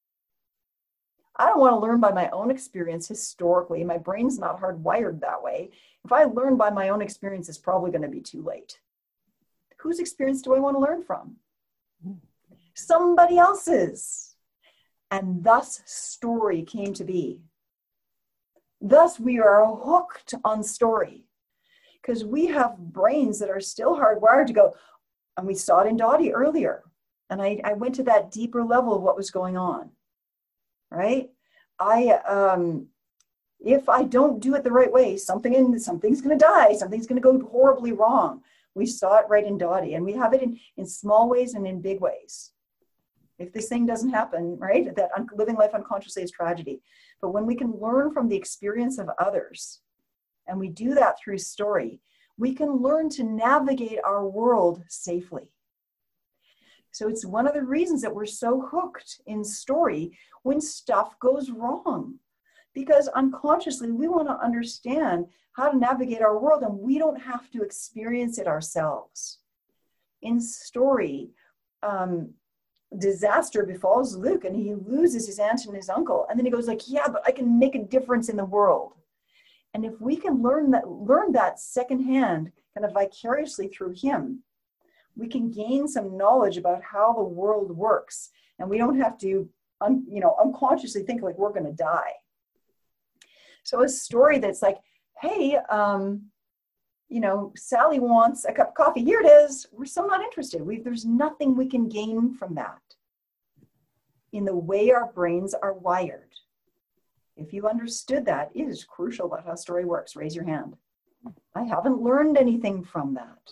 I don't want to learn by my own experience historically. My brain's not hardwired that way. If I learn by my own experience, it's probably going to be too late. Whose experience do I want to learn from? Somebody else's. And thus story came to be. Thus we are hooked on story because we have brains that are still hardwired to go, and we saw it in Dottie earlier. And I, I went to that deeper level of what was going on, right? I, um, if I don't do it the right way, something in, something's going to die. Something's going to go horribly wrong. We saw it right in Dottie, and we have it in, in small ways and in big ways. If this thing doesn't happen, right, that un- living life unconsciously is tragedy. But when we can learn from the experience of others, and we do that through story, we can learn to navigate our world safely. So it's one of the reasons that we're so hooked in story when stuff goes wrong. Because unconsciously, we want to understand how to navigate our world, and we don't have to experience it ourselves. In story, um, disaster befalls Luke, and he loses his aunt and his uncle, and then he goes like, yeah, but I can make a difference in the world. And if we can learn that learn that secondhand, kind of vicariously through him, we can gain some knowledge about how the world works, and we don't have to un, you know unconsciously think like we're going to die. So a story that's like, hey, um you know, Sally wants a cup of coffee. Here it is. We're still not interested. We, there's nothing we can gain from that in the way our brains are wired. If you understood that, it is crucial about how story works. Raise your hand. I haven't learned anything from that.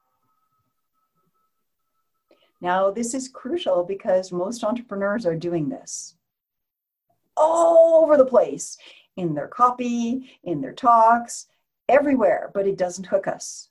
Now, this is crucial because most entrepreneurs are doing this all over the place, in their copy, in their talks, everywhere, but it doesn't hook us.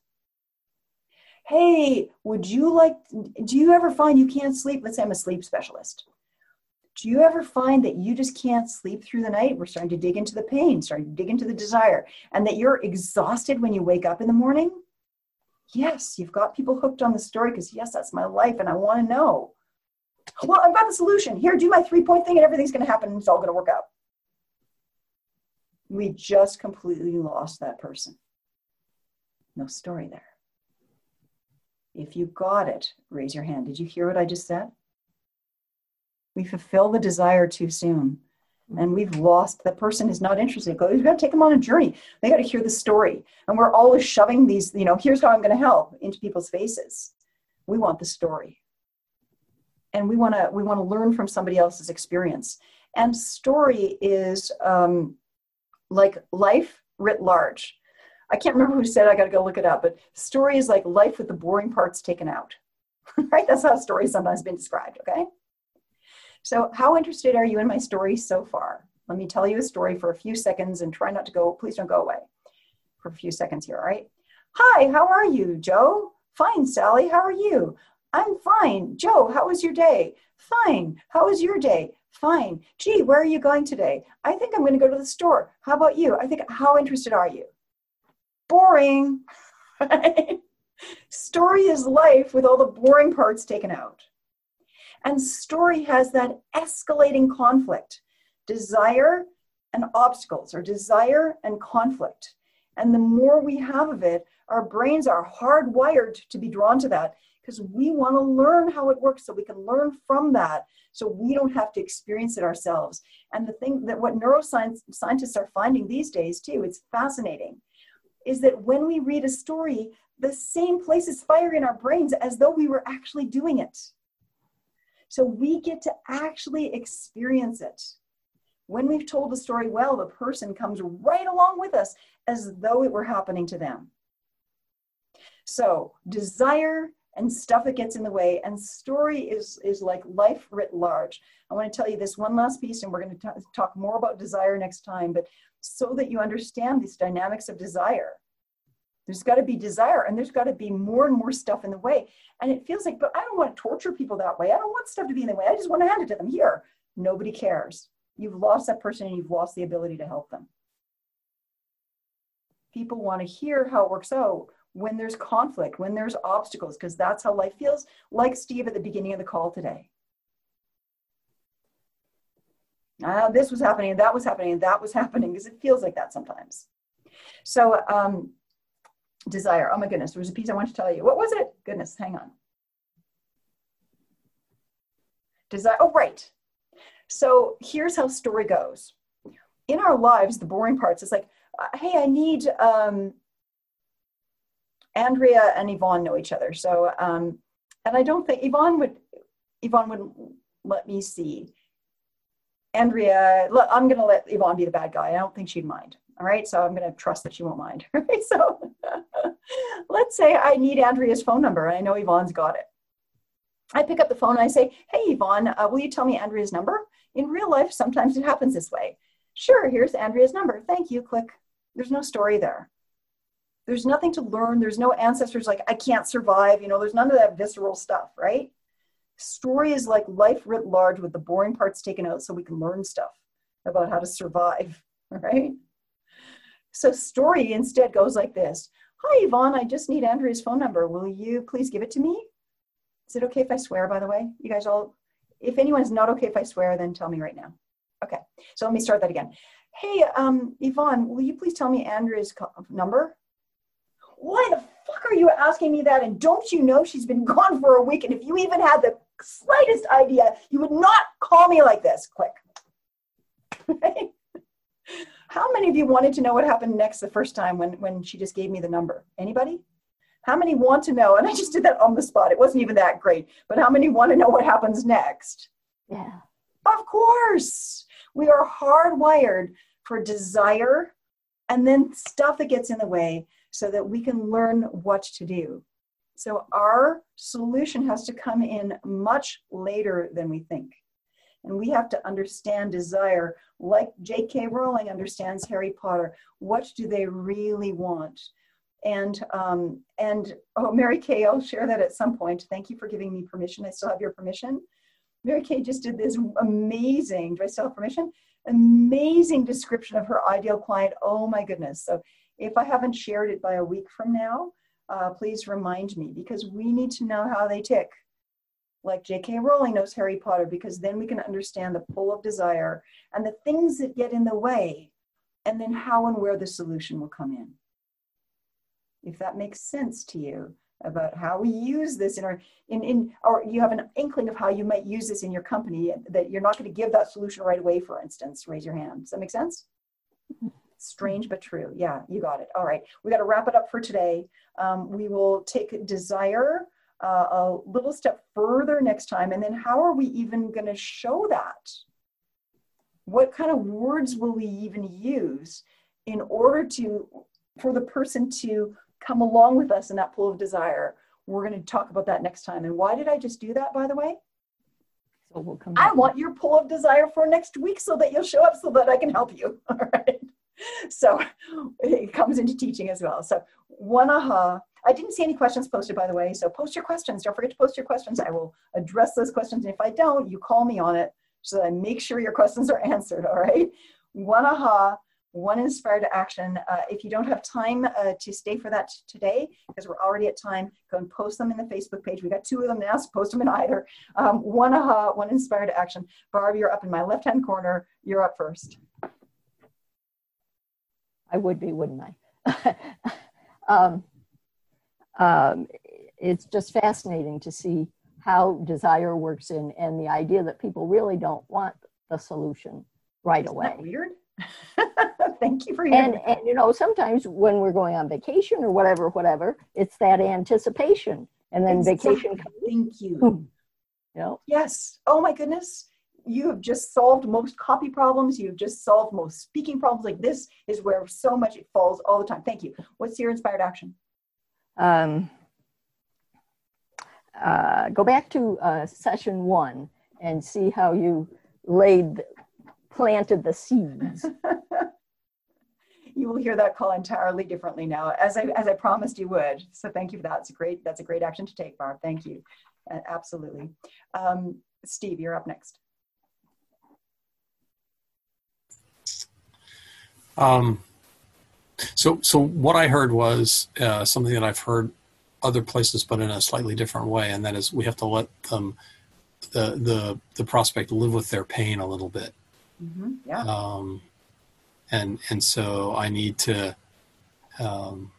Hey, would you like, do you ever find you can't sleep? Let's say I'm a sleep specialist. Do you ever find that you just can't sleep through the night? We're starting to dig into the pain, starting to dig into the desire, and that you're exhausted when you wake up in the morning? Yes, you've got people hooked on the story because yes, that's my life and I want to know. Well, I've got the solution. Here, do my three-point thing and everything's going to happen and it's all going to work out. We just completely lost that person. No story there. If you got it, raise your hand. Did you hear what I just said? We fulfill the desire too soon. And we've lost, the person is not interested. We've got to take them on a journey. They got to hear the story. And we're always shoving these, you know, here's how I'm going to help into people's faces. We want the story. And we want to, we want to learn from somebody else's experience. And story is, um, like life writ large. I can't remember who said it, I got to go look it up, but story is like life with the boring parts taken out, right? That's how stories sometimes been described, okay? So how interested are you in my story so far? Let me tell you a story for a few seconds and try not to go, please don't go away for a few seconds here, all right? Hi, how are you, Joe? Fine, Sally, how are you? I'm fine. Joe, how was your day? Fine. How was your day? Fine. Gee, where are you going today? I think I'm going to go to the store. How about you? I think, how interested are you? Boring. Right? Story is life with all the boring parts taken out. And story has that escalating conflict, desire and obstacles, or desire and conflict. And the more we have of it, our brains are hardwired to be drawn to that because we want to learn how it works so we can learn from that so we don't have to experience it ourselves. And the thing that what neuroscience scientists are finding these days too, it's fascinating, is that when we read a story, the same places firing in our brains as though we were actually doing it. So we get to actually experience it. When we've told the story well, the person comes right along with us as though it were happening to them. So desire and stuff that gets in the way, and story is, is like life writ large. I want to tell you this one last piece, and we're going to talk more about desire next time, but so that you understand these dynamics of desire. There's got to be desire, and there's got to be more and more stuff in the way. And it feels like, but I don't want to torture people that way. I don't want stuff to be in the way. I just want to hand it to them. Here, nobody cares. You've lost that person, and you've lost the ability to help them. People want to hear how it works out when there's conflict, when there's obstacles, because that's how life feels, like Steve at the beginning of the call today. Uh, this was happening, and that was happening, and that was happening, because it feels like that sometimes. So, um, desire. Oh my goodness, there was a piece I wanted to tell you. What was it? Goodness, hang on. Desire. Oh, right. So here's how story goes. In our lives, the boring parts, it's like, uh, hey, I need, um, Andrea and Yvonne know each other. So, um, and I don't think Yvonne would, Yvonne wouldn't let me see. Andrea, I'm going to let Yvonne be the bad guy. I don't think she'd mind. All right. So I'm going to trust that she won't mind. All right. So let's say I need Andrea's phone number, and I know Yvonne's got it. I pick up the phone and I say, hey, Yvonne, uh, will you tell me Andrea's number? In real life, sometimes it happens this way. Sure. Here's Andrea's number. Thank you. Click. There's no story there. There's nothing to learn. There's no ancestors like, I can't survive. You know, there's none of that visceral stuff, right? Story is like life writ large with the boring parts taken out so we can learn stuff about how to survive, right? So story instead goes like this. Hi, Yvonne, I just need Andrea's phone number. Will you please give it to me? Is it okay if I swear, by the way? You guys all, if anyone's not okay if I swear, then tell me right now. Okay, so let me start that again. Hey, um, Yvonne, will you please tell me Andrea's number? Why the fuck are you asking me that? And don't you know she's been gone for a week? And if you even had the slightest idea, you would not call me like this. Click. Right? How many of you wanted to know what happened next the first time when, when she just gave me the number? Anybody? How many want to know? And I just did that on the spot. It wasn't even that great. But how many want to know what happens next? Yeah. Of course. We are hardwired for desire and then stuff that gets in the way so that we can learn what to do. So our solution has to come in much later than we think. And we have to understand desire like J K Rowling understands Harry Potter. What do they really want? And, um, and oh, Mary Kay, I'll share that at some point. Thank you for giving me permission. I still have your permission. Mary Kay just did this amazing, do I still have permission? Amazing description of her ideal client. Oh my goodness. So if I haven't shared it by a week from now, uh, please remind me, because we need to know how they tick. Like J K Rowling knows Harry Potter, because then we can understand the pull of desire and the things that get in the way, and then how and where the solution will come in. If that makes sense to you about how we use this in our, in, in, or you have an inkling of how you might use this in your company, that you're not going to give that solution right away, for instance, raise your hand. Does that make sense? Strange but true. Yeah, you got it. All right. We got to wrap it up for today. Um, we will take desire uh, a little step further next time. And then how are we even going to show that? What kind of words will we even use in order to, for the person to come along with us in that pool of desire? We're going to talk about that next time. And why did I just do that, by the way? So we'll come I want your pool of desire for next week so that you'll show up so that I can help you. All right. So it comes into teaching as well. So one aha. I didn't see any questions posted, by the way. So post your questions. Don't forget to post your questions. I will address those questions. And if I don't, you call me on it so that I make sure your questions are answered. All right. One aha. One inspired action. Uh, if you don't have time uh, to stay for that today, because we're already at time, go and post them in the Facebook page. We got two of them now, so post them in either. Um, one aha, one inspired action. Barb, you're up in my left-hand corner. You're up first. I would be, wouldn't I? um, um, it's just fascinating to see how desire works in, and the idea that people really don't want the solution right away. Isn't that weird? Thank you for your And, and, you know, sometimes when we're going on vacation or whatever, whatever, it's that anticipation. And then Exactly. vacation comes, Thank you. boom, you know? Yes. Oh my goodness. You have just solved most copy problems. You've just solved most speaking problems. Like this is where so much it falls all the time. Thank you. What's your inspired action? Um, uh, go back to uh, session one and see how you laid, planted the seeds. You will hear that call entirely differently now, as I as I promised you would. So thank you for that. It's a great. That's a great action to take, Barb. Thank you. Uh, absolutely. Um, Steve, you're up next. Um, so, so what I heard was uh, something that I've heard other places, but in a slightly different way, and that is we have to let them, the the the prospect, live with their pain a little bit. Mm-hmm. Yeah. Um, and and so I need to, um,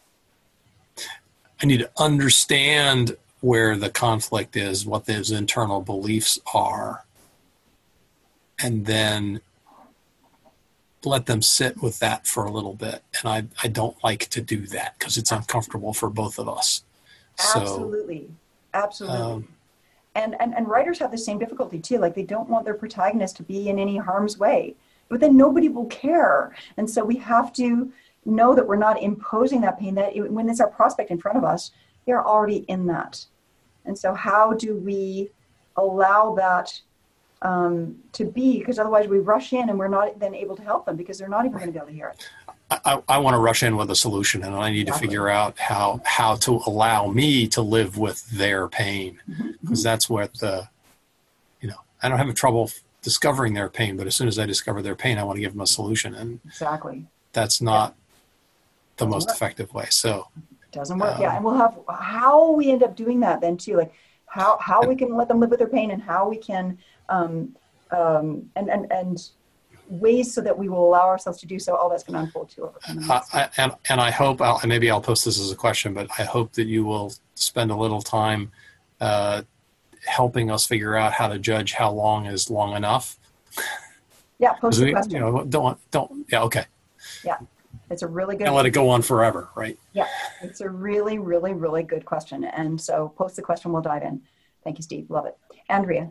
I need to understand where the conflict is, what those internal beliefs are, and then let them sit with that for a little bit. And I, I don't like to do that because it's uncomfortable for both of us. Absolutely. So, Absolutely. Um, and, and, and writers have the same difficulty too. Like they don't want their protagonist to be in any harm's way, but then nobody will care. And so we have to know that we're not imposing that pain, that it, when it's our prospect in front of us, they're already in that. And so how do we allow that um, to be? Because otherwise we rush in and we're not then able to help them because they're not even going to be able to hear it. I, I want to rush in with a solution, and I need to Exactly. figure out how how to allow me to live with their pain, because that's what the, you know, I don't have trouble discovering their pain, but as soon as I discover their pain, I want to give them a solution, and Exactly. that's not the Doesn't most work. effective way. So Doesn't work. Um, Yeah. And we'll have how we end up doing that then too, like how, how we can let them live with their pain and how we can, um, um, and, and, and ways so that we will allow ourselves to do so. All that's going to unfold too over time. I, I, and, and I hope, I'll, and maybe I'll post this as a question, but I hope that you will spend a little time uh, helping us figure out how to judge how long is long enough. Yeah. Post 'Cause the we, question. you know, don't, want- don't, yeah, okay. Yeah. It's a really good Can't let it go on forever, right? Yeah, it's a really, really, really good question. And so post the question, we'll dive in. Thank you, Steve. Love it. Andrea.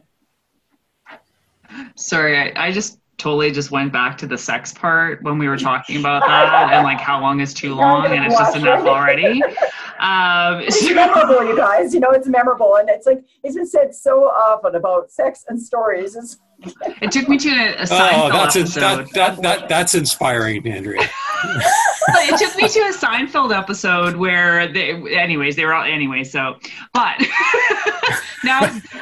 Sorry, I, I just totally just went back to the sex part when we were talking about that and like how long is too long and it's just enough already. Um, It's memorable, you guys. You know, it's memorable. And it's like, it's been said so often about sex and stories. It's it took me to a, a Oh, Seinfeld that's in, episode. that, that, that, that's inspiring, Andrea. It took me to a Seinfeld episode where they, anyways, they were all anyway. So, but now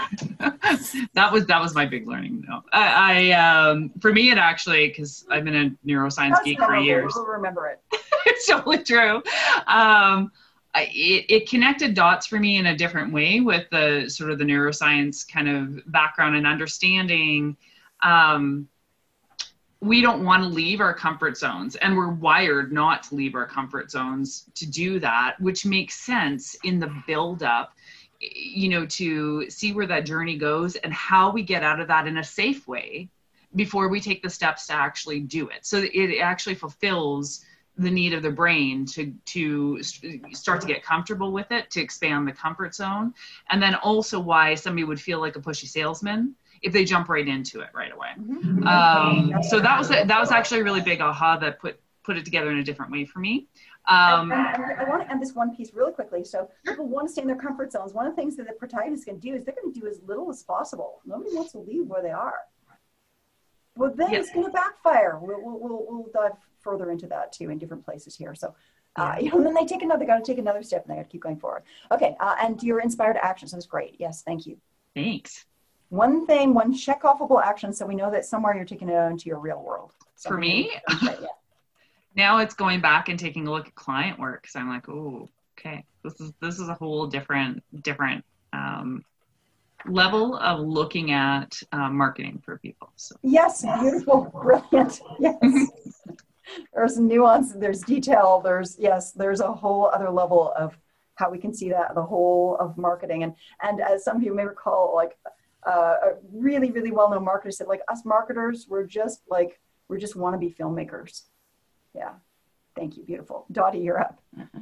that was, that was my big learning though. I, I um, for me, it actually, cause I've been a neuroscience that's geek for memorable. years. We'll remember it. It's totally true. Um, I, it, it connected dots for me in a different way with the sort of the neuroscience kind of background and understanding. Um, we don't want to leave our comfort zones, and we're wired not to leave our comfort zones to do that, which makes sense in the buildup, you know, to see where that journey goes and how we get out of that in a safe way before we take the steps to actually do it. So it actually fulfills the need of the brain to to start to get comfortable with it, to expand the comfort zone. And then also why somebody would feel like a pushy salesman if they jump right into it right away. Mm-hmm. Um, so that was that was actually a really big aha that put put it together in a different way for me. Um, and, and, and I want to end this one piece really quickly. So people want to stay in their comfort zones. One of the things that the protagonist can do is they're going to do as little as possible. Nobody wants to leave where they are. Well, then Yeah. it's going to backfire. We'll, we'll, we'll, we'll dive further into that too in different places here. So, uh, you know, and then they take another, they got to take another step and they got to keep going forward. Okay. Uh, and your inspired actions. That's great. Yes. Thank you. thanks. One thing, one check-offable action. So we know that somewhere you're taking it out into your real world. For Something me? that you can say, yeah. Now it's going back and taking a look at client work because I'm like, oh, okay, this is this is a whole different different um, level of looking at uh, marketing for people. So Yes, beautiful, brilliant. Yes. There's nuance, there's detail, there's, yes, there's a whole other level of how we can see that, the whole of marketing. And and as some of you may recall, like uh, a really, really well-known marketer said, like us marketers, we're just like We're just wannabe filmmakers. Yeah. Thank you. Beautiful. Dottie, you're up.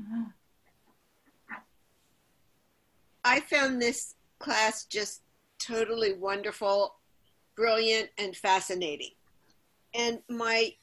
I found this class just totally wonderful, brilliant, and fascinating. And my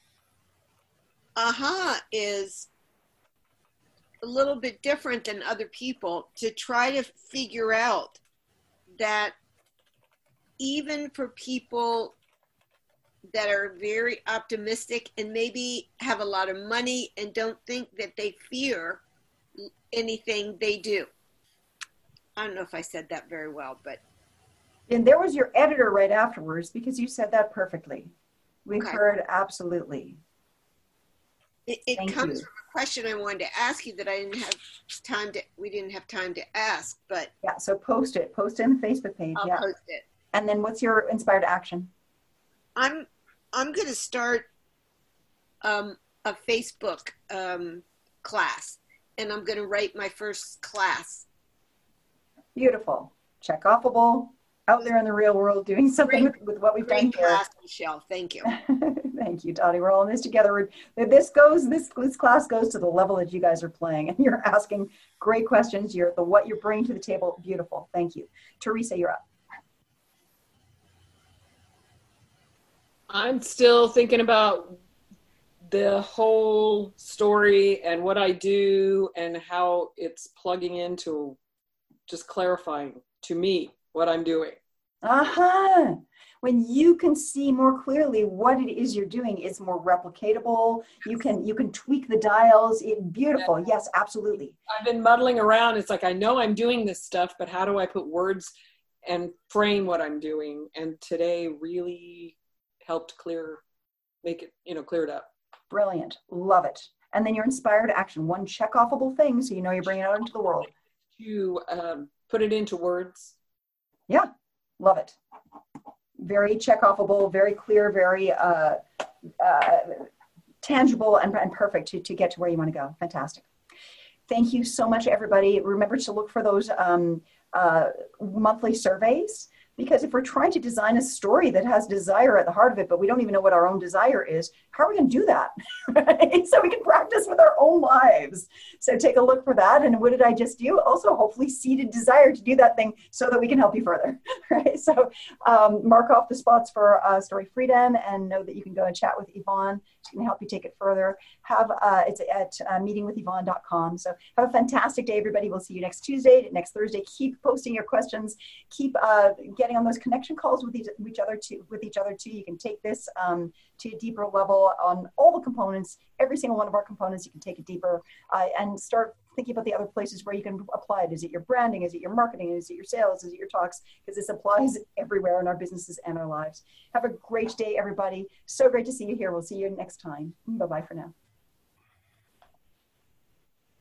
aha is a little bit different than other people, to try to figure out that even for people that are very optimistic and maybe have a lot of money and don't think that they fear anything, they do. I don't know if I said that very well, but. And there was your editor right afterwards, because you said that perfectly. We Okay. heard absolutely. It, it Thank comes you. from a question I wanted to ask you that I didn't have time to, we didn't have time to ask, but Yeah, so post it. Post it on the Facebook page. I'll Yeah. post it. And then what's your inspired action? I'm, I'm going to start um, a Facebook um, class, and I'm going to write my first class. Beautiful. Check offable. Out there in the real world doing something with, with what we've done Great here. class, Michelle. Thank you. Thank you, Dottie. We're all in this together. We're, this goes, this, this class goes to the level that you guys are playing, and you're asking great questions. You're the what you're bringing to the table. Beautiful. Thank you. Teresa, you're up. I'm still thinking about the whole story and what I do and how it's plugging into just clarifying to me what I'm doing. Aha. When you can see more clearly what it is you're doing, it's more replicatable. You can you can tweak the dials. It, beautiful. Yes, absolutely. I've been muddling around. It's like, I know I'm doing this stuff, but how do I put words and frame what I'm doing? And today really helped clear, make it, you know, clear it up. Brilliant. Love it. And then your inspired action, one check offable thing so you know you're bringing it out into the world. To um, put it into words. Yeah, love it. Very check offable, very clear, very uh, uh, tangible and, and perfect to, to get to where you want to go. Fantastic. Thank you so much, everybody. Remember to look for those um, uh, monthly surveys, because if we're trying to design a story that has desire at the heart of it, but we don't even know what our own desire is, how are we going to do that? Right? So we can practice with our own lives. So take a look for that. And what did I just do? Also, hopefully seeded desire to do that thing so that we can help you further. Right? So um, mark off the spots for uh, Story Freedom, and know that you can go and chat with Yvonne. She can help you take it further. Have uh, it's at uh, meeting with yvonne dot com. So have a fantastic day, everybody. We'll see you next Tuesday, next Thursday. Keep posting your questions. Keep uh, getting on those connection calls with each, each other too. With each other too. You can take this um, to a deeper level on all the components. Every single one of our components, you can take it deeper uh, and start thinking about the other places where you can apply it. Is it your branding? Is it your marketing? Is it your sales? Is it your talks? Because this applies everywhere in our businesses and our lives. Have a great day, everybody. So great to see you here. We'll see you next time. Bye-bye for now.